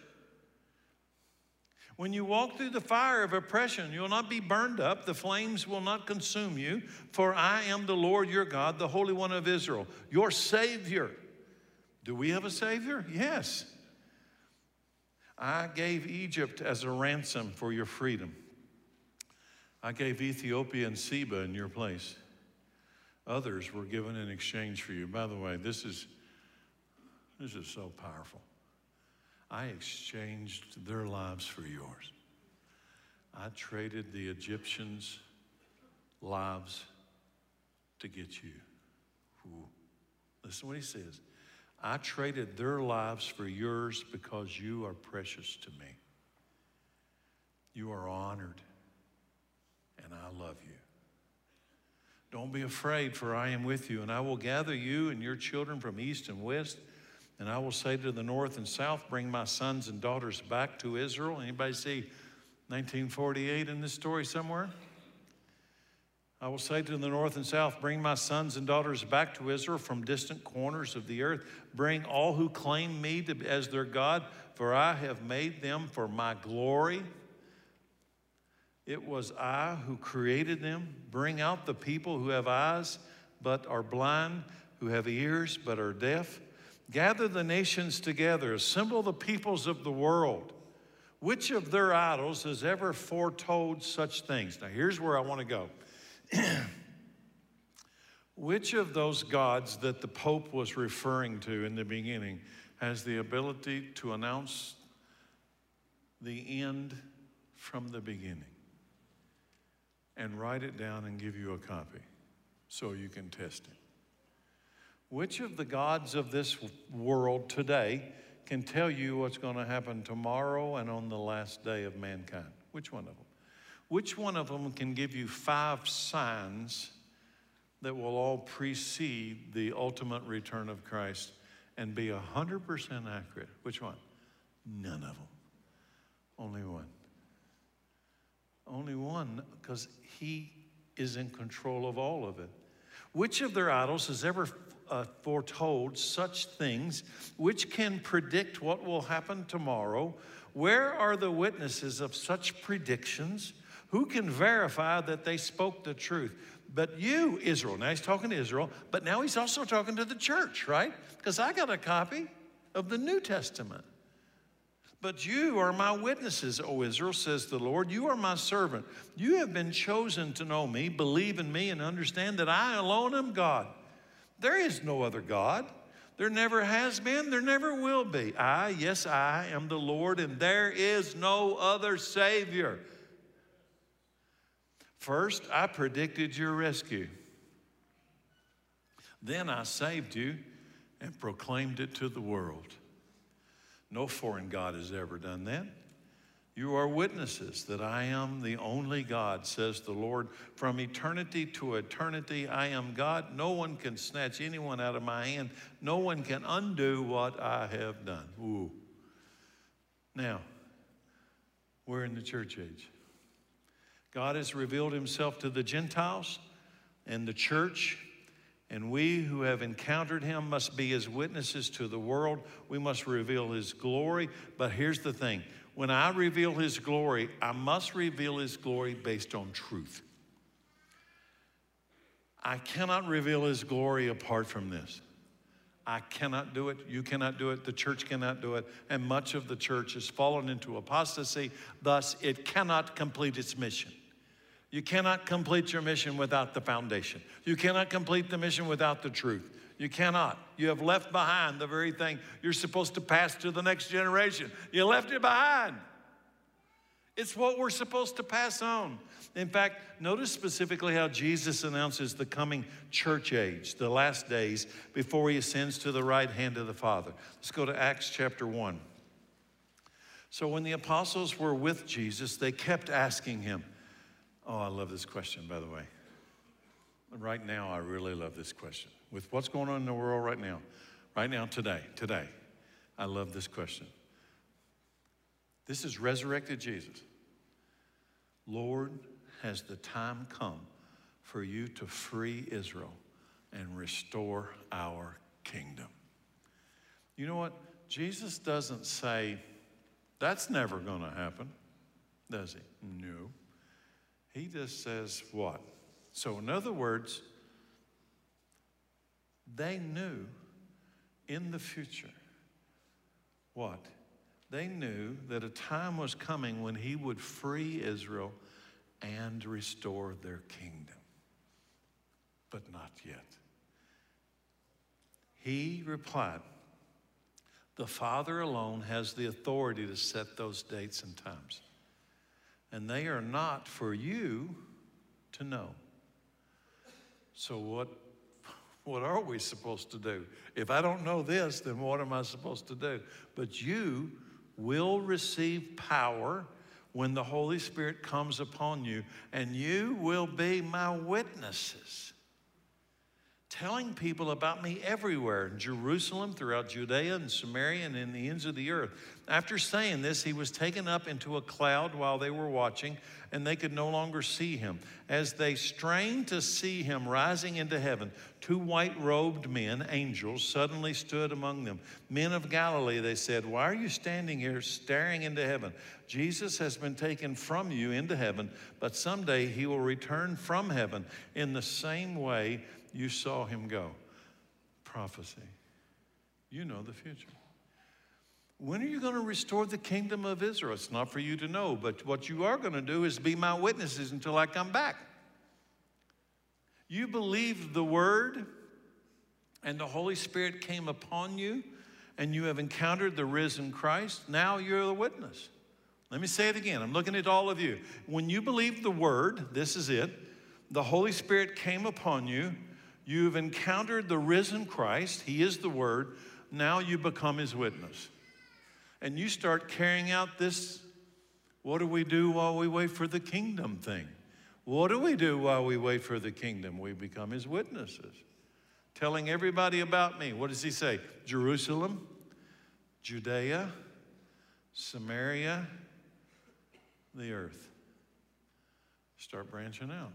When you walk through the fire of oppression, you'll not be burned up. The flames will not consume you. For I am the Lord your God, the Holy One of Israel, your Savior. Do we have a Savior? Yes. I gave Egypt as a ransom for your freedom. I gave Ethiopia and Seba in your place. Others were given in exchange for you. By the way, this is, this is so powerful. I exchanged their lives for yours. I traded the Egyptians' lives to get you. Ooh. Listen to what he says. I traded their lives for yours because you are precious to me. You are honored, and I love you. Don't be afraid, for I am with you, and I will gather you and your children from east and west, and I will say to the north and south, bring my sons and daughters back to Israel. Anybody see nineteen forty-eight in this story somewhere? I will say to the north and south, bring my sons and daughters back to Israel from distant corners of the earth. Bring all who claim me to, as their God, for I have made them for my glory. It was I who created them. Bring out the people who have eyes but are blind, who have ears but are deaf. Gather the nations together, assemble the peoples of the world. Which of their idols has ever foretold such things? Now here's where I want to go. Which of those gods that the Pope was referring to in the beginning has the ability to announce the end from the beginning and write it down and give you a copy so you can test it. Which of the gods of this world today can tell you what's going to happen tomorrow and on the last day of mankind? Which one of them? Which one of them can give you five signs that will all precede the ultimate return of Christ and be one hundred percent accurate? Which one? None of them. Only one. Only one, because he is in control of all of it. Which of their idols has ever uh, foretold such things? Which can predict what will happen tomorrow? Where are the witnesses of such predictions? Who can verify that they spoke the truth? But you, Israel, now he's talking to Israel, but now he's also talking to the church, right? Because I got a copy of the New Testament. But you are my witnesses, O Israel, says the Lord. You are my servant. You have been chosen to know me, believe in me, and understand that I alone am God. There is no other God. There never has been, there never will be. I, yes, I am the Lord, and there is no other Savior. First, I predicted your rescue. Then I saved you and proclaimed it to the world. No foreign God has ever done that. You are witnesses that I am the only God, says the Lord. From eternity to eternity, I am God. No one can snatch anyone out of my hand. No one can undo what I have done. Ooh. Now, we're in the church age. God has revealed himself to the Gentiles and the church, and we who have encountered him must be his witnesses to the world. We must reveal his glory. But here's the thing. When I reveal his glory, I must reveal his glory based on truth. I cannot reveal his glory apart from this. I cannot do it. You cannot do it. The church cannot do it. And much of the church has fallen into apostasy. Thus, it cannot complete its mission. You cannot complete your mission without the foundation. You cannot complete the mission without the truth. You cannot. You have left behind the very thing you're supposed to pass to the next generation. You left it behind. It's what we're supposed to pass on. In fact, notice specifically how Jesus announces the coming church age, the last days, before he ascends to the right hand of the Father. Let's go to Acts chapter one. So when the apostles were with Jesus, they kept asking him. Oh, I love this question, by the way. Right now, I really love this question. With what's going on in the world right now, right now, today, today, I love this question. This is resurrected Jesus. Lord, has the time come for you to free Israel and restore our kingdom? You know what? Jesus doesn't say, that's never going to happen, does he? No. He just says what? So in other words, they knew in the future what? They knew that a time was coming when he would free Israel and restore their kingdom. But not yet. He replied, the Father alone has the authority to set those dates and times. And they are not for you to know. So what, what are we supposed to do? If I don't know this, then what am I supposed to do? But you will receive power when the Holy Spirit comes upon you, and you will be my witnesses, telling people about me everywhere, in Jerusalem, throughout Judea and Samaria, and in the ends of the earth. After saying this, he was taken up into a cloud while they were watching, and they could no longer see him. As they strained to see him rising into heaven, two white-robed men, angels, suddenly stood among them. Men of Galilee, they said, why are you standing here staring into heaven? Jesus has been taken from you into heaven, but someday he will return from heaven in the same way you saw him go. Prophecy. You know the future. When are you going to restore the kingdom of Israel? It's not for you to know, but what you are going to do is be my witnesses until I come back. You believed the word, and the Holy Spirit came upon you, and you have encountered the risen Christ, now you're the witness. Let me say it again. I'm looking at all of you. When you believe the word, this is it, the Holy Spirit came upon you. You've encountered the risen Christ. He is the word. Now you become his witness. And you start carrying out this, what do we do while we wait for the kingdom thing? What do we do while we wait for the kingdom? We become his witnesses. Telling everybody about me. What does he say? Jerusalem, Judea, Samaria, the earth. Start branching out.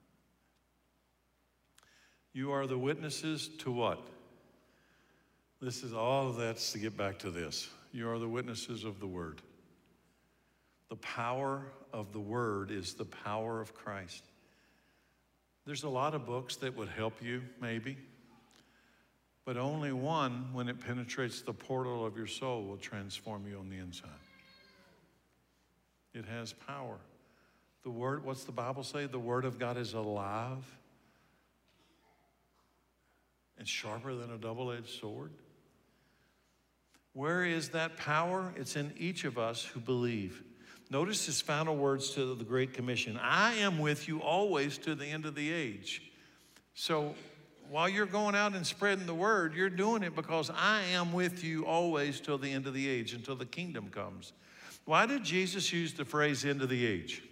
You are the witnesses to what? This is all of that's to get back to this. You are the witnesses of the word. The power of the word is the power of Christ. There's a lot of books that would help you, maybe, but only one, when it penetrates the portal of your soul, will transform you on the inside. It has power. The word, what's the Bible say? The word of God is alive and sharper than a double-edged sword. Where is that power? It's in each of us who believe. Notice his final words to the Great Commission. I am with you always to the end of the age. So while you're going out and spreading the word, you're doing it because I am with you always till the end of the age, until the kingdom comes. Why did Jesus use the phrase end of the age?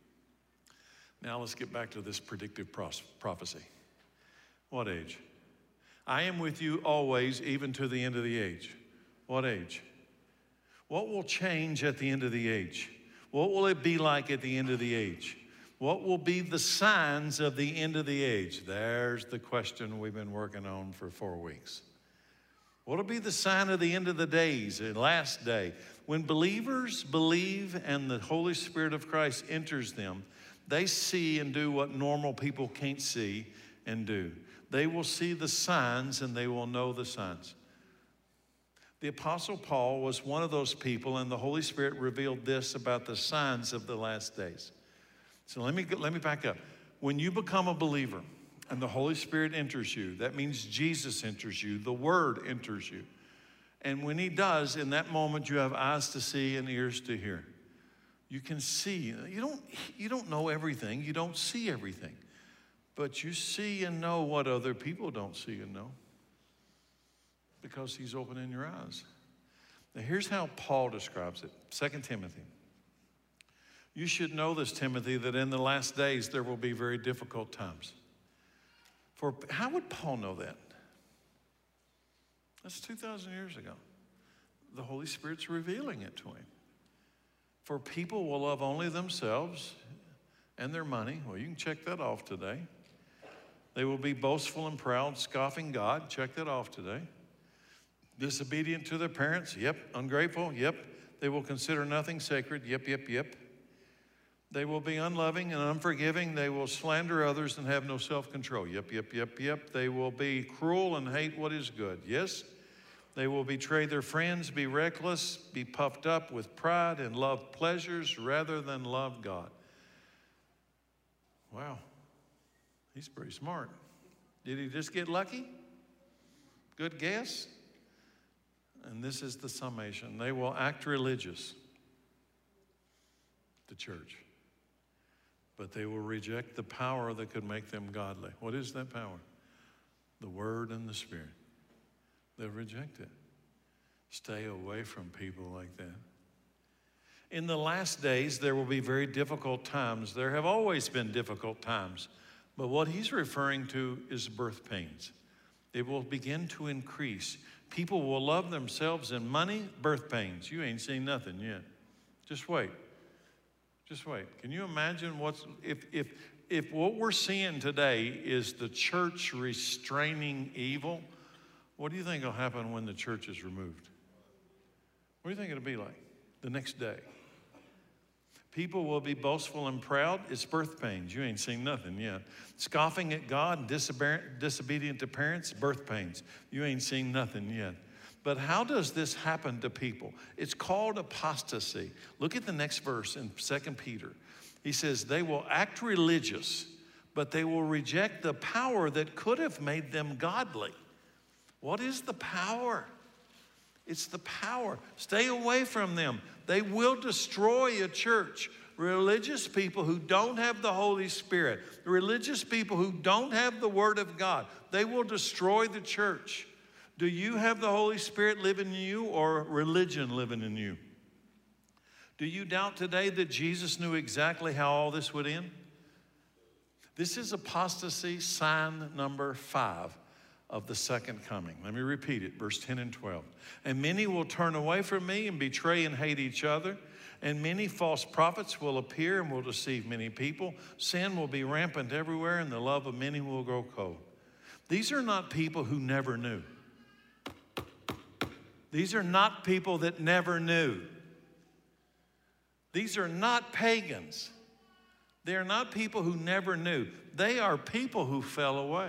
Now let's get back to this predictive prophecy. What age? I am with you always, even to the end of the age. What age? What will change at the end of the age? What will it be like at the end of the age? What will be the signs of the end of the age? There's the question we've been working on for four weeks. What will be the sign of the end of the days, the last day? When believers believe and the Holy Spirit of Christ enters them, they see and do what normal people can't see and do. They will see the signs and they will know the signs. The Apostle Paul was one of those people, and the Holy Spirit revealed this about the signs of the last days. So let me, let me back up. When you become a believer and the Holy Spirit enters you, that means Jesus enters you, the Word enters you. And when he does, in that moment, you have eyes to see and ears to hear. You can see. You don't, you don't know everything. You don't see everything. But you see and know what other people don't see and know, because he's opening your eyes. Now here's how Paul describes it. Second Timothy. You should know this, Timothy, that in the last days there will be very difficult times. For how would Paul know that? That's two thousand years ago. The Holy Spirit's revealing it to him. For people will love only themselves and their money. Well, you can check that off today. They will be boastful and proud, scoffing God. Check that off today. Disobedient to their parents. Yep. Ungrateful. Yep. They will consider nothing sacred. Yep, yep, yep. They will be unloving and unforgiving. They will slander others and have no self-control. Yep, yep, yep, yep. They will be cruel and hate what is good. Yes. They will betray their friends, be reckless, be puffed up with pride, and love pleasures rather than love God. Wow. He's pretty smart. Did he just get lucky? Good guess? And this is the summation. They will act religious, the church, but they will reject the power that could make them godly. What is that power? The Word and the Spirit. They'll reject it. Stay away from people like that. In the last days, there will be very difficult times. There have always been difficult times. But what he's referring to is birth pains. It will begin to increase. People will love themselves and money, birth pains. You ain't seen nothing yet. Just wait. Just wait. Can you imagine what's, if, if, if what we're seeing today is the church restraining evil, what do you think will happen when the church is removed? What do you think it'll be like the next day? People will be boastful and proud. It's birth pains. You ain't seen nothing yet. Scoffing at God, disobedient to parents, birth pains. You ain't seen nothing yet. But how does this happen to people? It's called apostasy. Look at the next verse in Second Peter. He says, they will act religious, but they will reject the power that could have made them godly. What is the power? It's the power. Stay away from them. They will destroy a church. Religious people who don't have the Holy Spirit, religious people who don't have the Word of God, they will destroy the church. Do you have the Holy Spirit living in you or religion living in you? Do you doubt today that Jesus knew exactly how all this would end? This is apostasy, sign number five of the second coming. Let me repeat it, verse ten and twelve. And many will turn away from me and betray and hate each other. And many false prophets will appear and will deceive many people. Sin will be rampant everywhere, and the love of many will grow cold. These are not people who never knew. These are not people that never knew. These are not pagans. They are not people who never knew. They are people who fell away.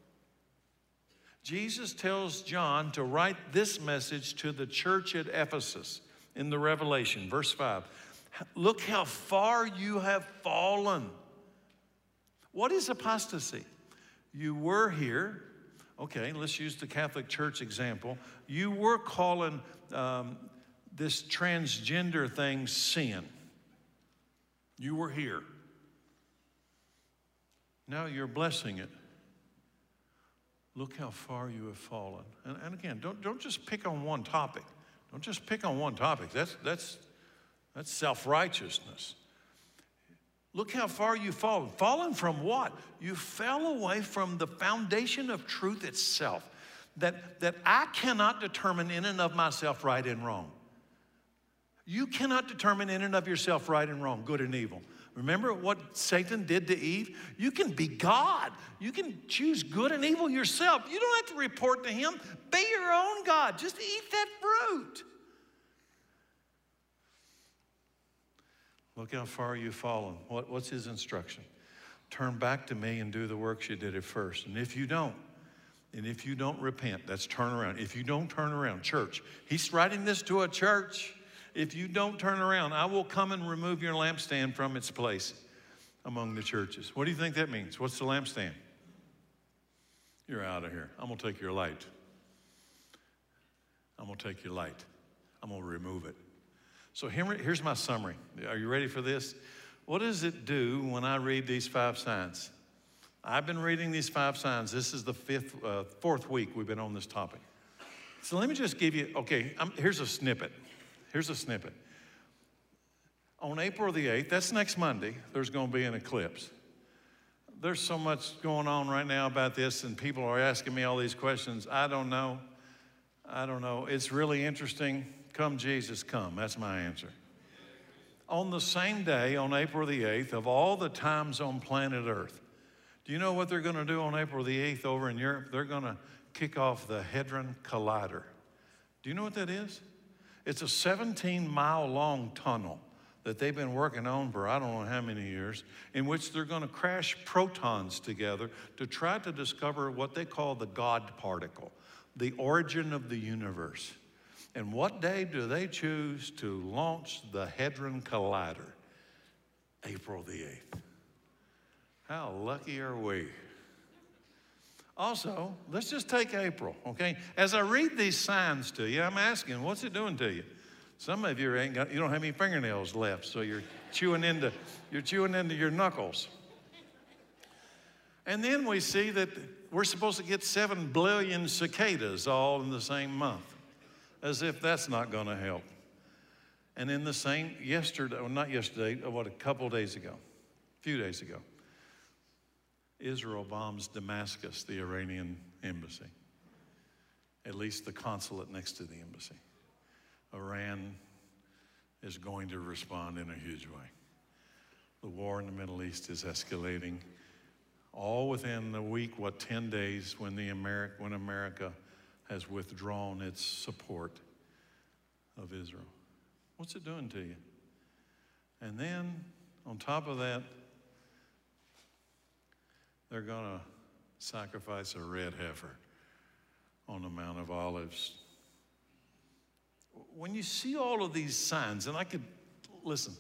Jesus tells John to write this message to the church at Ephesus in the Revelation, verse five. Look how far you have fallen. What is apostasy? You were here. Okay, let's use the Catholic Church example. You were calling um, this transgender thing sin. You were here. Now you're blessing it. Look how far you have fallen. And, and again, don't, don't just pick on one topic. Don't just pick on one topic. That's, that's, that's self-righteousness. Look how far you've fallen. Fallen from what? You fell away from the foundation of truth itself. That, that I cannot determine in and of myself right and wrong. You cannot determine in and of yourself right and wrong, good and evil. Remember what Satan did to Eve? You can be God. You can choose good and evil yourself. You don't have to report to him. Be your own God. Just eat that fruit. Look how far you've fallen. What, what's his instruction? Turn back to me and do the works you did at first. And if you don't, and if you don't repent, that's turn around. If you don't turn around, church, he's writing this to a church. If you don't turn around, I will come and remove your lampstand from its place among the churches. What do you think that means? What's the lampstand? You're out of here. I'm going to take your light. I'm going to take your light. I'm going to remove it. So here's my summary. Are you ready for this? What does it do when I read these five signs? I've been reading these five signs. This is the fifth, uh, fourth week we've been on this topic. So let me just give you, okay, I'm, here's a snippet. Here's a snippet. On April the eighth, that's next Monday, there's going to be an eclipse. There's so much going on right now about this, and people are asking me all these questions. I don't know. I don't know. It's really interesting. Come, Jesus, come. That's my answer. On the same day, on April the eighth, of all the times on planet Earth, do you know what they're going to do on April the eighth over in Europe? They're going to kick off the Hadron Collider. Do you know what that is? It's a seventeen mile long tunnel that they've been working on for I don't know how many years, in which they're going to crash protons together to try to discover what they call the God particle, the origin of the universe. And what day do they choose to launch the Hadron Collider? April the eighth. How lucky are we? Also, let's just take April, okay? As I read these signs to you, I'm asking, what's it doing to you? Some of you ain't got, you don't have any fingernails left, so you're chewing into, you're chewing into your knuckles. And then we see that we're supposed to get seven billion cicadas all in the same month, as if that's not going to help. And in the same, yesterday, well, not yesterday, what, a couple days ago, a few days ago, Israel bombs Damascus, the Iranian embassy, at least the consulate next to the embassy. Iran is going to respond in a huge way. The war in the Middle East is escalating, all within a week, what, ten days when, the Ameri- when America has withdrawn its support of Israel. What's it doing to you? And then, on top of that, they're going to sacrifice a red heifer on the Mount of Olives. When you see all of these signs, and I could, listen,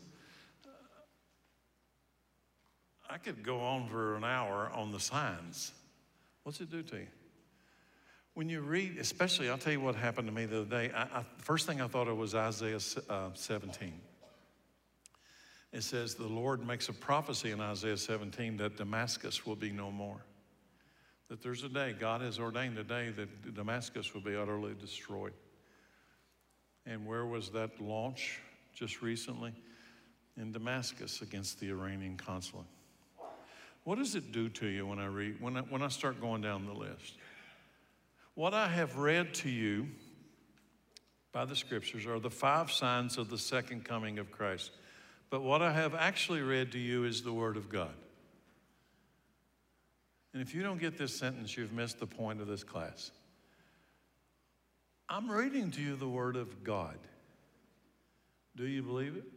I could go on for an hour on the signs. What's it do to you? When you read, especially, I'll tell you what happened to me the other day. I, I, first thing I thought of was Isaiah uh, seventeen. It says the Lord makes a prophecy in Isaiah seventeen that Damascus will be no more. That there's a day, God has ordained a day that Damascus will be utterly destroyed. And where was that launch just recently? In Damascus against the Iranian consulate. What does it do to you when I read, when I, when I start going down the list? What I have read to you by the scriptures are the five signs of the second coming of Christ. But what I have actually read to you is the Word of God. And if you don't get this sentence, you've missed the point of this class. I'm reading to you the Word of God. Do you believe it?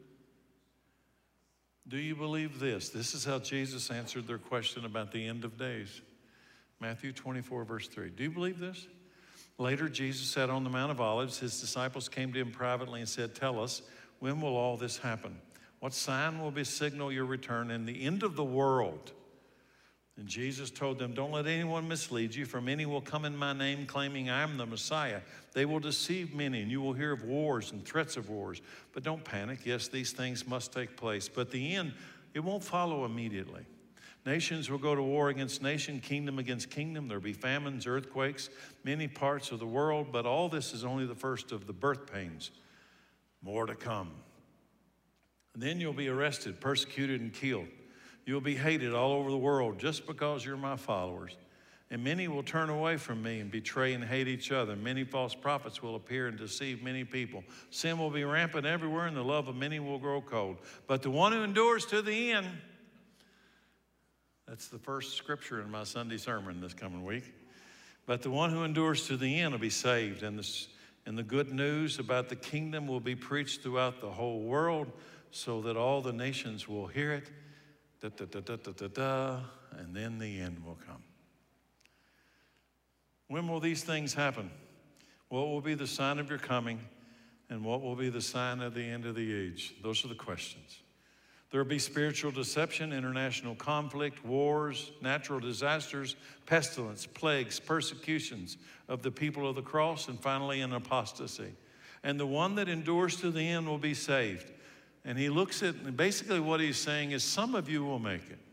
Do you believe this? This is how Jesus answered their question about the end of days. Matthew twenty-four, verse three. Do you believe this? Later, Jesus sat on the Mount of Olives. His disciples came to him privately and said, "Tell us, when will all this happen? What sign will be signal your return and the end of the world?" And Jesus told them, "Don't let anyone mislead you, for many will come in my name claiming I am the Messiah. They will deceive many, and you will hear of wars and threats of wars. But don't panic. Yes, these things must take place. But the end, it won't follow immediately. Nations will go to war against nation, kingdom against kingdom. There'll be famines, earthquakes, many parts of the world. But all this is only the first of the birth pains. More to come. And then you'll be arrested, persecuted, and killed. You'll be hated all over the world just because you're my followers. And many will turn away from me and betray and hate each other. Many false prophets will appear and deceive many people. Sin will be rampant everywhere, and the love of many will grow cold. But the one who endures to the end," that's the first scripture in my Sunday sermon this coming week. "But the one who endures to the end will be saved. And the, and the good news about the kingdom will be preached throughout the whole world so that all the nations will hear it. Da, da, da, da, da, da, da, and then the end will come." When will these things happen? What will be the sign of your coming? And what will be the sign of the end of the age? Those are the questions. There will be spiritual deception, international conflict, wars, natural disasters, pestilence, plagues, persecutions of the people of the cross, and finally an apostasy. And the one that endures to the end will be saved. And he looks at, and basically what he's saying is some of you will make it.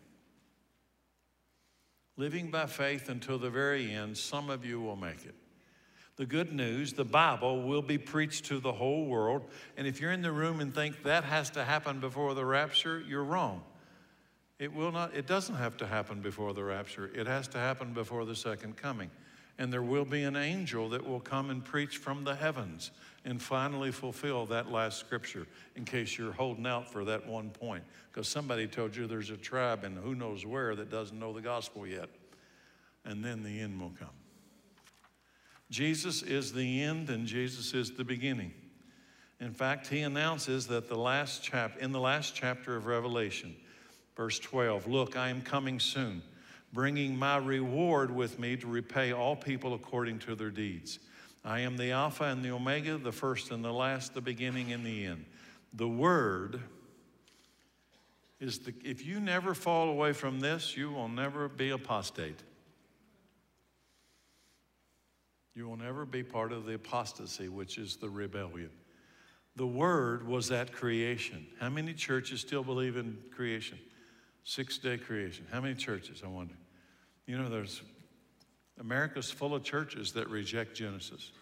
Living by faith until the very end, some of you will make it. The good news, the Bible, will be preached to the whole world. And if you're in the room and think that has to happen before the rapture, you're wrong. It will not, it doesn't have to happen before the rapture. It has to happen before the second coming. And there will be an angel that will come and preach from the heavens and finally fulfill that last scripture, in case you're holding out for that one point. Because somebody told you there's a tribe in who knows where that doesn't know the gospel yet. And then the end will come. Jesus is the end and Jesus is the beginning. In fact, he announces that the last chap in the last chapter of Revelation, verse twelve, "Look, I am coming soon, bringing my reward with me to repay all people according to their deeds. I am the Alpha and the Omega, the first and the last, the beginning and the end." The Word is the, if you never fall away from this, you will never be apostate. You will never be part of the apostasy, which is the rebellion. The Word was at creation. How many churches still believe in creation? Six-day creation. How many churches, I wonder? You know, there's America's full of churches that reject Genesis.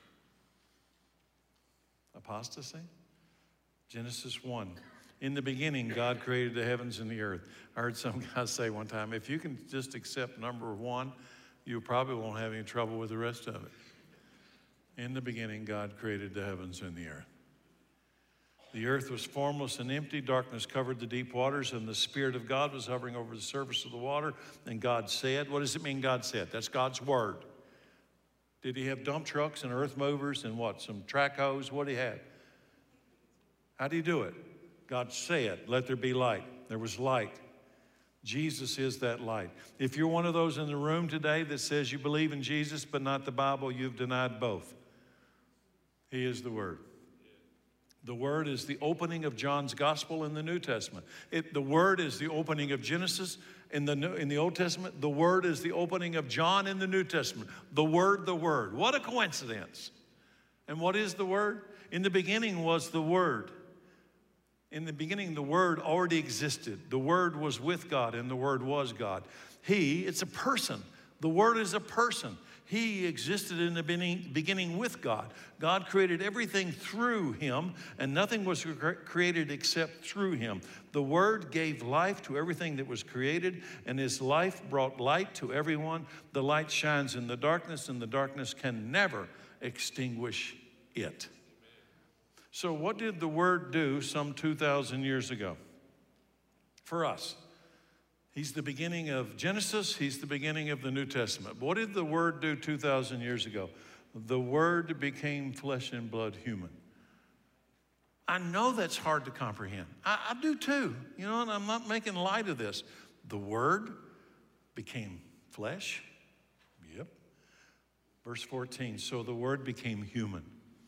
Apostasy? Genesis one. In the beginning, God created the heavens and the earth. I heard some guy say one time, if you can just accept number one, you probably won't have any trouble with the rest of it. In the beginning, God created the heavens and the earth. The earth was formless and empty. Darkness covered the deep waters, and the Spirit of God was hovering over the surface of the water. And God said, what does it mean God said? That's God's word. Did he have dump trucks and earth movers and what? Some track hoes? What did he have? How did he do it? God said, let there be light. There was light. Jesus is that light. If you're one of those in the room today that says you believe in Jesus but not the Bible, you've denied both. He is the Word. The Word is the opening of John's Gospel in the New Testament. It, the Word is the opening of Genesis In the, New, in the Old Testament, the Word is the opening of John in the New Testament. The Word, the Word. What a coincidence. And what is the Word? In the beginning was the Word. In the beginning, the Word already existed. The Word was with God, and the Word was God. He, it's a person. The Word is a person. He existed in the beginning with God. God created everything through him, and nothing was created except through him. The Word gave life to everything that was created, and his life brought light to everyone. The light shines in the darkness, and the darkness can never extinguish it. So what did the Word do some two thousand years ago for us? He's the beginning of Genesis. He's the beginning of the New Testament. What did the Word do two thousand years ago? The Word became flesh and blood human. I know that's hard to comprehend. I, I do too. You know, and I'm not making light of this. The Word became flesh. Yep. Verse fourteen, so the Word became human.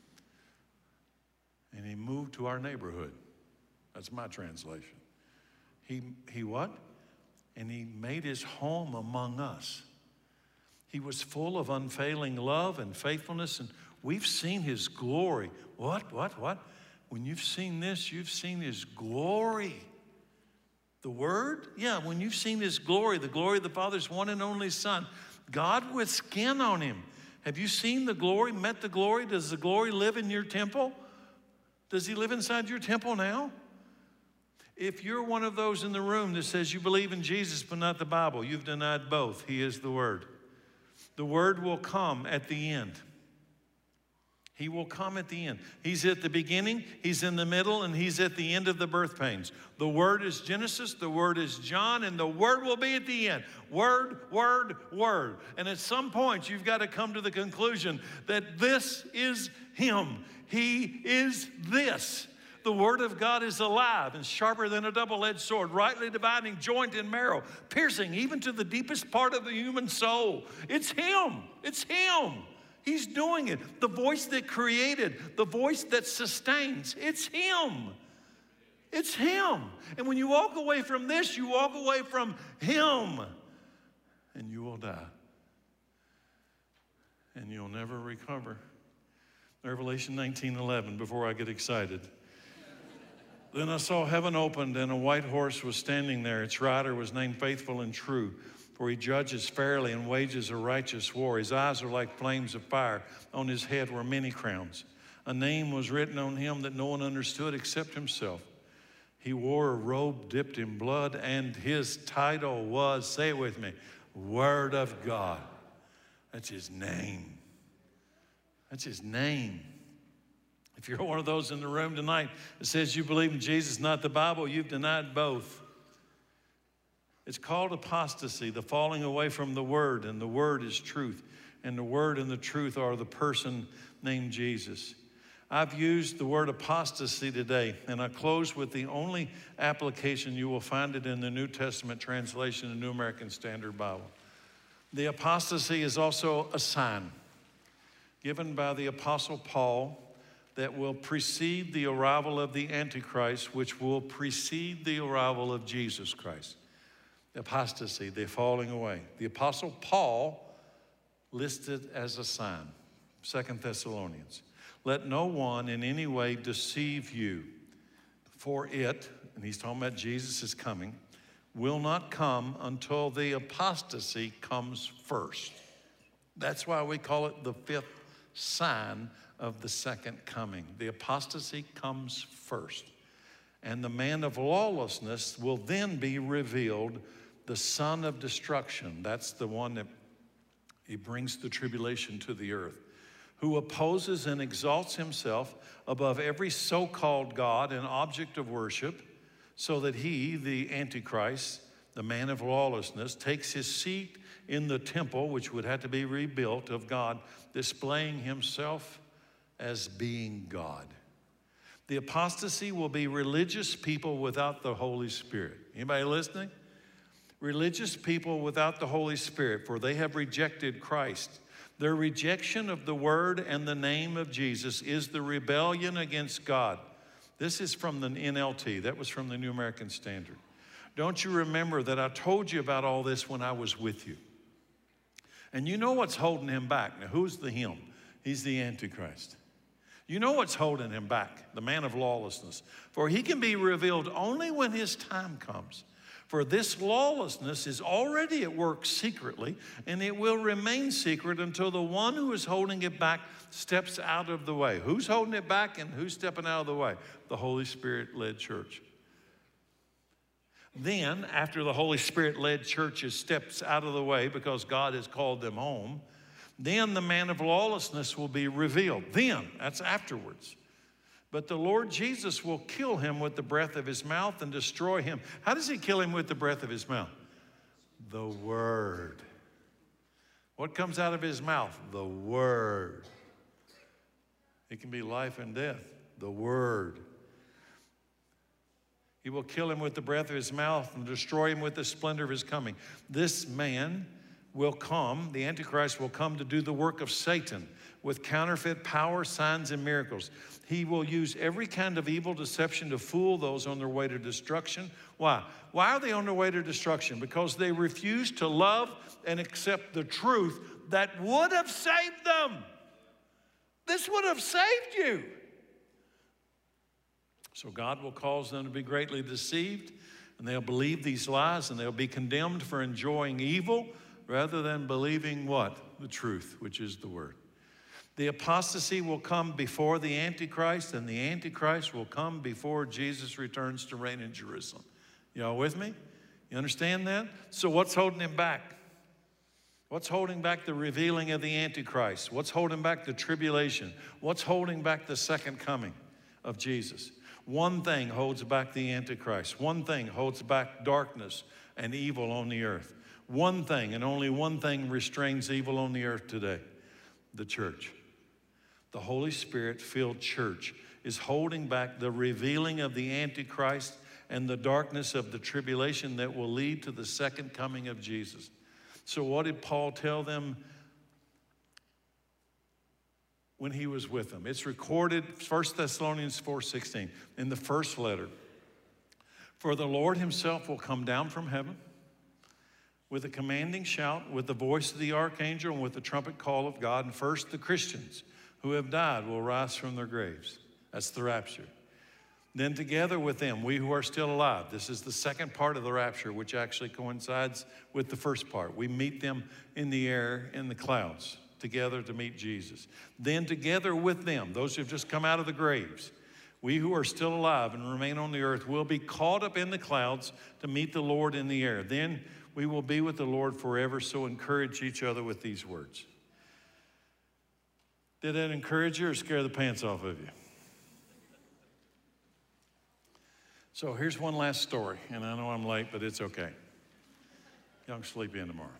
And he moved to our neighborhood. That's my translation. He, he what? And he made his home among us. He was full of unfailing love and faithfulness, and we've seen his glory. What, what, what? When you've seen this, you've seen his glory. The Word? Yeah, when you've seen his glory, the glory of the Father's one and only Son, God with skin on him. Have you seen the glory, met the glory? Does the glory live in your temple? Does he live inside your temple now? If you're one of those in the room that says you believe in Jesus but not the Bible, you've denied both. He is the Word. The Word will come at the end. He will come at the end. He's at the beginning, he's in the middle, and he's at the end of the birth pains. The Word is Genesis, the Word is John, and the Word will be at the end. Word, Word, Word. And at some point, you've got to come to the conclusion that this is him. He is this. The Word of God is alive and sharper than a double-edged sword, rightly dividing joint and marrow, piercing even to the deepest part of the human soul. It's him. It's him. He's doing it. The voice that created, the voice that sustains, it's him. It's him. And when you walk away from this, you walk away from him, and you will die. And you'll never recover. Revelation nineteen eleven, before I get excited. Then I saw heaven opened, and a white horse was standing there. Its rider was named Faithful and True, for he judges fairly and wages a righteous war. His eyes are like flames of fire. On his head were many crowns. A name was written on him that no one understood except himself. He wore a robe dipped in blood, and his title was, say it with me, Word of God. That's his name. That's his name. If you're one of those in the room tonight that says you believe in Jesus, not the Bible, you've denied both. It's called apostasy, the falling away from the Word, and the Word is truth. And the Word and the truth are the person named Jesus. I've used the word apostasy today, and I close with the only application you will find it in the New Testament translation, the New American Standard Bible. The apostasy is also a sign given by the Apostle Paul that will precede the arrival of the Antichrist, which will precede the arrival of Jesus Christ. Apostasy, the falling away. The Apostle Paul listed as a sign, Second Thessalonians. Let no one in any way deceive you, for it, and he's talking about Jesus is coming, will not come until the apostasy comes first. That's why we call it the fifth sign of the second coming. The apostasy comes first. And the man of lawlessness will then be revealed, the son of destruction. That's the one that he brings the tribulation to the earth, who opposes and exalts himself above every so-called God and object of worship, so that he, the Antichrist, the man of lawlessness, takes his seat in the temple, which would have to be rebuilt, of God, displaying himself as being God. The apostasy will be religious people without the Holy Spirit. Anybody listening? Religious people without the Holy Spirit, for they have rejected Christ. Their rejection of the word and the name of Jesus is the rebellion against God. This is from the N L T. That was from the New American Standard. Don't you remember that I told you about all this when I was with you? And you know what's holding him back. Now, who's the him? He's the Antichrist. You know what's holding him back, the man of lawlessness. For he can be revealed only when his time comes. For this lawlessness is already at work secretly, and it will remain secret until the one who is holding it back steps out of the way. Who's holding it back and who's stepping out of the way? The Holy Spirit-led church. Then, after the Holy Spirit-led churches steps out of the way because God has called them home, then the man of lawlessness will be revealed. Then, that's afterwards. But the Lord Jesus will kill him with the breath of his mouth and destroy him. How does he kill him with the breath of his mouth? The word. What comes out of his mouth? The word. It can be life and death. The word. He will kill him with the breath of his mouth and destroy him with the splendor of his coming. This man will come, the Antichrist will come to do the work of Satan with counterfeit power, signs, and miracles. He will use every kind of evil deception to fool those on their way to destruction. Why? Why are they on their way to destruction? Because they refuse to love and accept the truth that would have saved them. This would have saved you. So God will cause them to be greatly deceived, and they'll believe these lies, and they'll be condemned for enjoying evil rather than believing what? The truth, which is the word. The apostasy will come before the Antichrist, and the Antichrist will come before Jesus returns to reign in Jerusalem. Y'all with me? You understand that? So what's holding him back? What's holding back the revealing of the Antichrist? What's holding back the tribulation? What's holding back the second coming of Jesus? One thing holds back the Antichrist. One thing holds back darkness and evil on the earth. One thing, and only one thing, restrains evil on the earth today: the church. The Holy Spirit-filled church is holding back the revealing of the Antichrist and the darkness of the tribulation that will lead to the second coming of Jesus. So what did Paul tell them when he was with them? It's recorded, First Thessalonians four sixteen, in the first letter. For the Lord himself will come down from heaven with a commanding shout, with the voice of the archangel, and with the trumpet call of God. And first the Christians who have died will rise from their graves. That's the rapture. Then together with them, we who are still alive. This is the second part of the rapture, which actually coincides with the first part. We meet them in the air, in the clouds, together to meet Jesus. Then together with them, those who have just come out of the graves, we who are still alive and remain on the earth will be caught up in the clouds to meet the Lord in the air. Then we will be with the Lord forever, so encourage each other with these words. Did that encourage you or scare the pants off of you? So here's one last story, and I know I'm late, but it's okay. Y'all can sleep in tomorrow.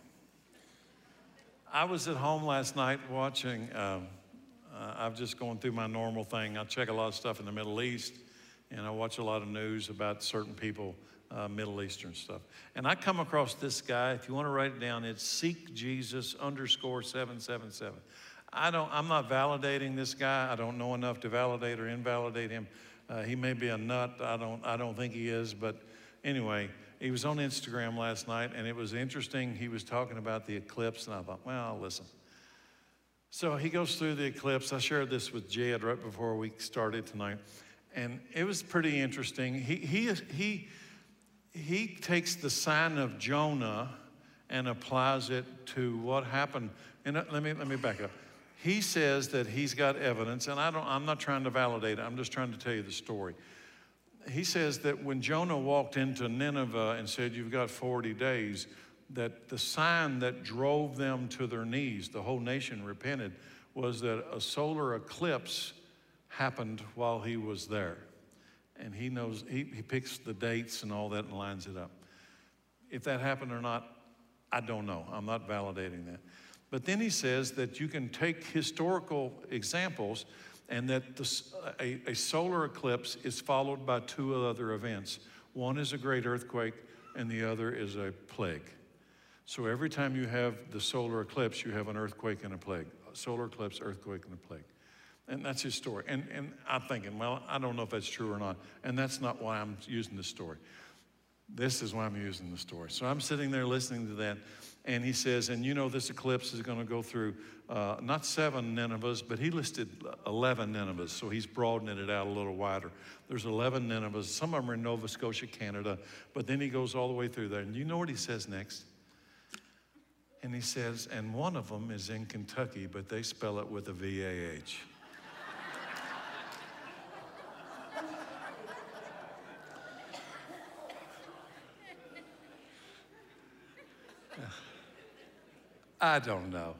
I was at home last night watching, um, uh, I'm just going through my normal thing. I check a lot of stuff in the Middle East, and I watch a lot of news about certain people, uh, Middle Eastern stuff. And I come across this guy. If you want to write it down, it's Seek Jesus underscore seven seven seven. I don't, I'm not validating this guy. I don't know enough to validate or invalidate him. Uh, he may be a nut. I don't, I don't think he is. But anyway, he was on Instagram last night, and it was interesting. He was talking about the eclipse, and I thought, well, I'll listen. So he goes through the eclipse. I shared this with Jed right before we started tonight, and it was pretty interesting. He, he, he, he takes the sign of Jonah and applies it to what happened. And let me, let me back up. He says that he's got evidence, and I don't, I'm not trying to validate it. I'm just trying to tell you the story. He says that when Jonah walked into Nineveh and said, you've got forty days, that the sign that drove them to their knees, the whole nation repented, was that a solar eclipse happened while he was there. And he knows, he, he picks the dates and all that and lines it up. If that happened or not, I don't know. I'm not validating that. But then he says that you can take historical examples and that the, a, a solar eclipse is followed by two other events. One is a great earthquake and the other is a plague. So every time you have the solar eclipse, you have an earthquake and a plague. A solar eclipse, earthquake, and a plague. And that's his story. And, and I'm thinking, well, I don't know if that's true or not. And that's not why I'm using this story. This is why I'm using the story. So I'm sitting there listening to that, and he says, and you know this eclipse is going to go through uh, not seven Ninevehs, but he listed eleven Ninevehs, so he's broadening it out a little wider. There's eleven Ninevehs. Some of them are in Nova Scotia, Canada, but then he goes all the way through there. And you know what he says next? And he says, and one of them is in Kentucky, but they spell it with a V A H. I don't know.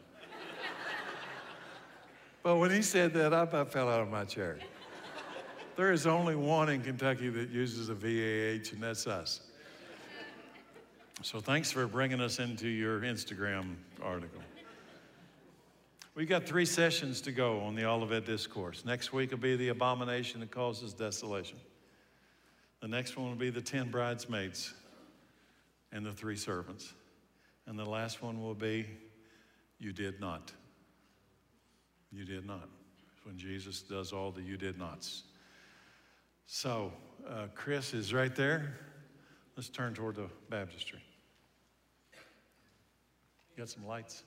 But when he said that, I about fell out of my chair. There is only one in Kentucky that uses a V A H, and that's us. So thanks for bringing us into your Instagram article. We've got three sessions to go on the Olivet Discourse. Next week will be the abomination that causes desolation. The next one will be the ten bridesmaids and the three servants. And the last one will be, you did not. You did not. When Jesus does all the you did nots. So, uh, Chris is right there. Let's turn toward the baptistry. You got some lights?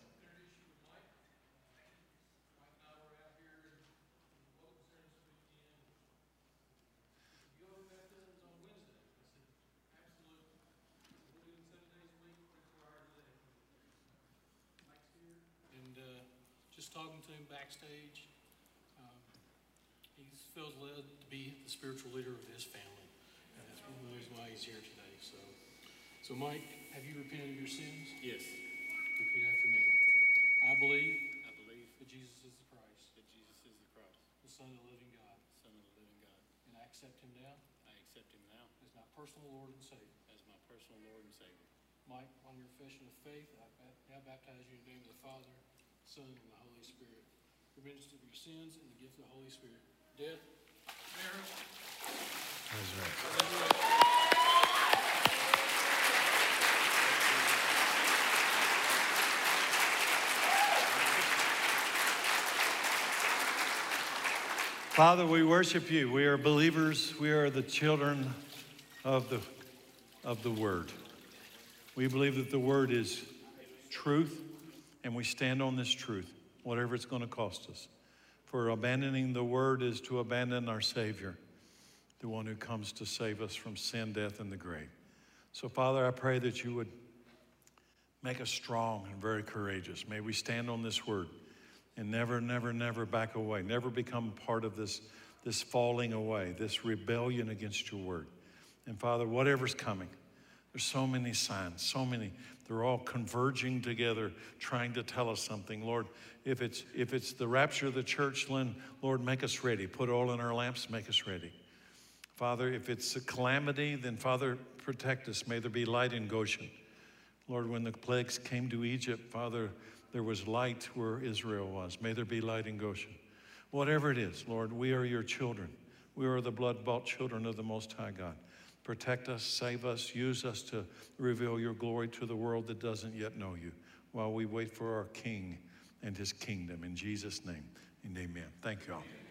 Talking to him backstage, um, he feels led to be the spiritual leader of his family, and that's one of the reasons why he's here today. So, so Mike, have you repented of your sins? Yes. Repeat after me. I believe. I believe that Jesus is the Christ, that Jesus is the Christ, the Son of the living God, Son of the living God, and I accept him now. I accept him now as my personal Lord and Savior. as my personal Lord and Savior. Mike, on your profession of faith, I now baptize you in the name of the Father, Son, and the Holy Spirit. Repentance of your sins and the gift of the Holy Spirit. Death, burial, resurrection. Father, we worship you. We are believers. We are the children of the, of the Word. We believe that the Word is truth, and we stand on this truth, whatever it's going to cost us. For abandoning the Word is to abandon our Savior, the one who comes to save us from sin, death, and the grave. So, Father, I pray that you would make us strong and very courageous. May we stand on this Word and never, never, never back away, never become part of this, this falling away, this rebellion against your Word. And, Father, whatever's coming, there's so many signs, so many. They're all converging together, trying to tell us something. Lord, if it's if it's the rapture of the church, then, Lord, make us ready. Put oil in our lamps, make us ready. Father, if it's a calamity, then, Father, protect us. May there be light in Goshen. Lord, when the plagues came to Egypt, Father, there was light where Israel was. May there be light in Goshen. Whatever it is, Lord, we are your children. We are the blood-bought children of the Most High God. Protect us, save us, use us to reveal your glory to the world that doesn't yet know you while we wait for our King and his kingdom. In Jesus' name, and amen. Thank you all.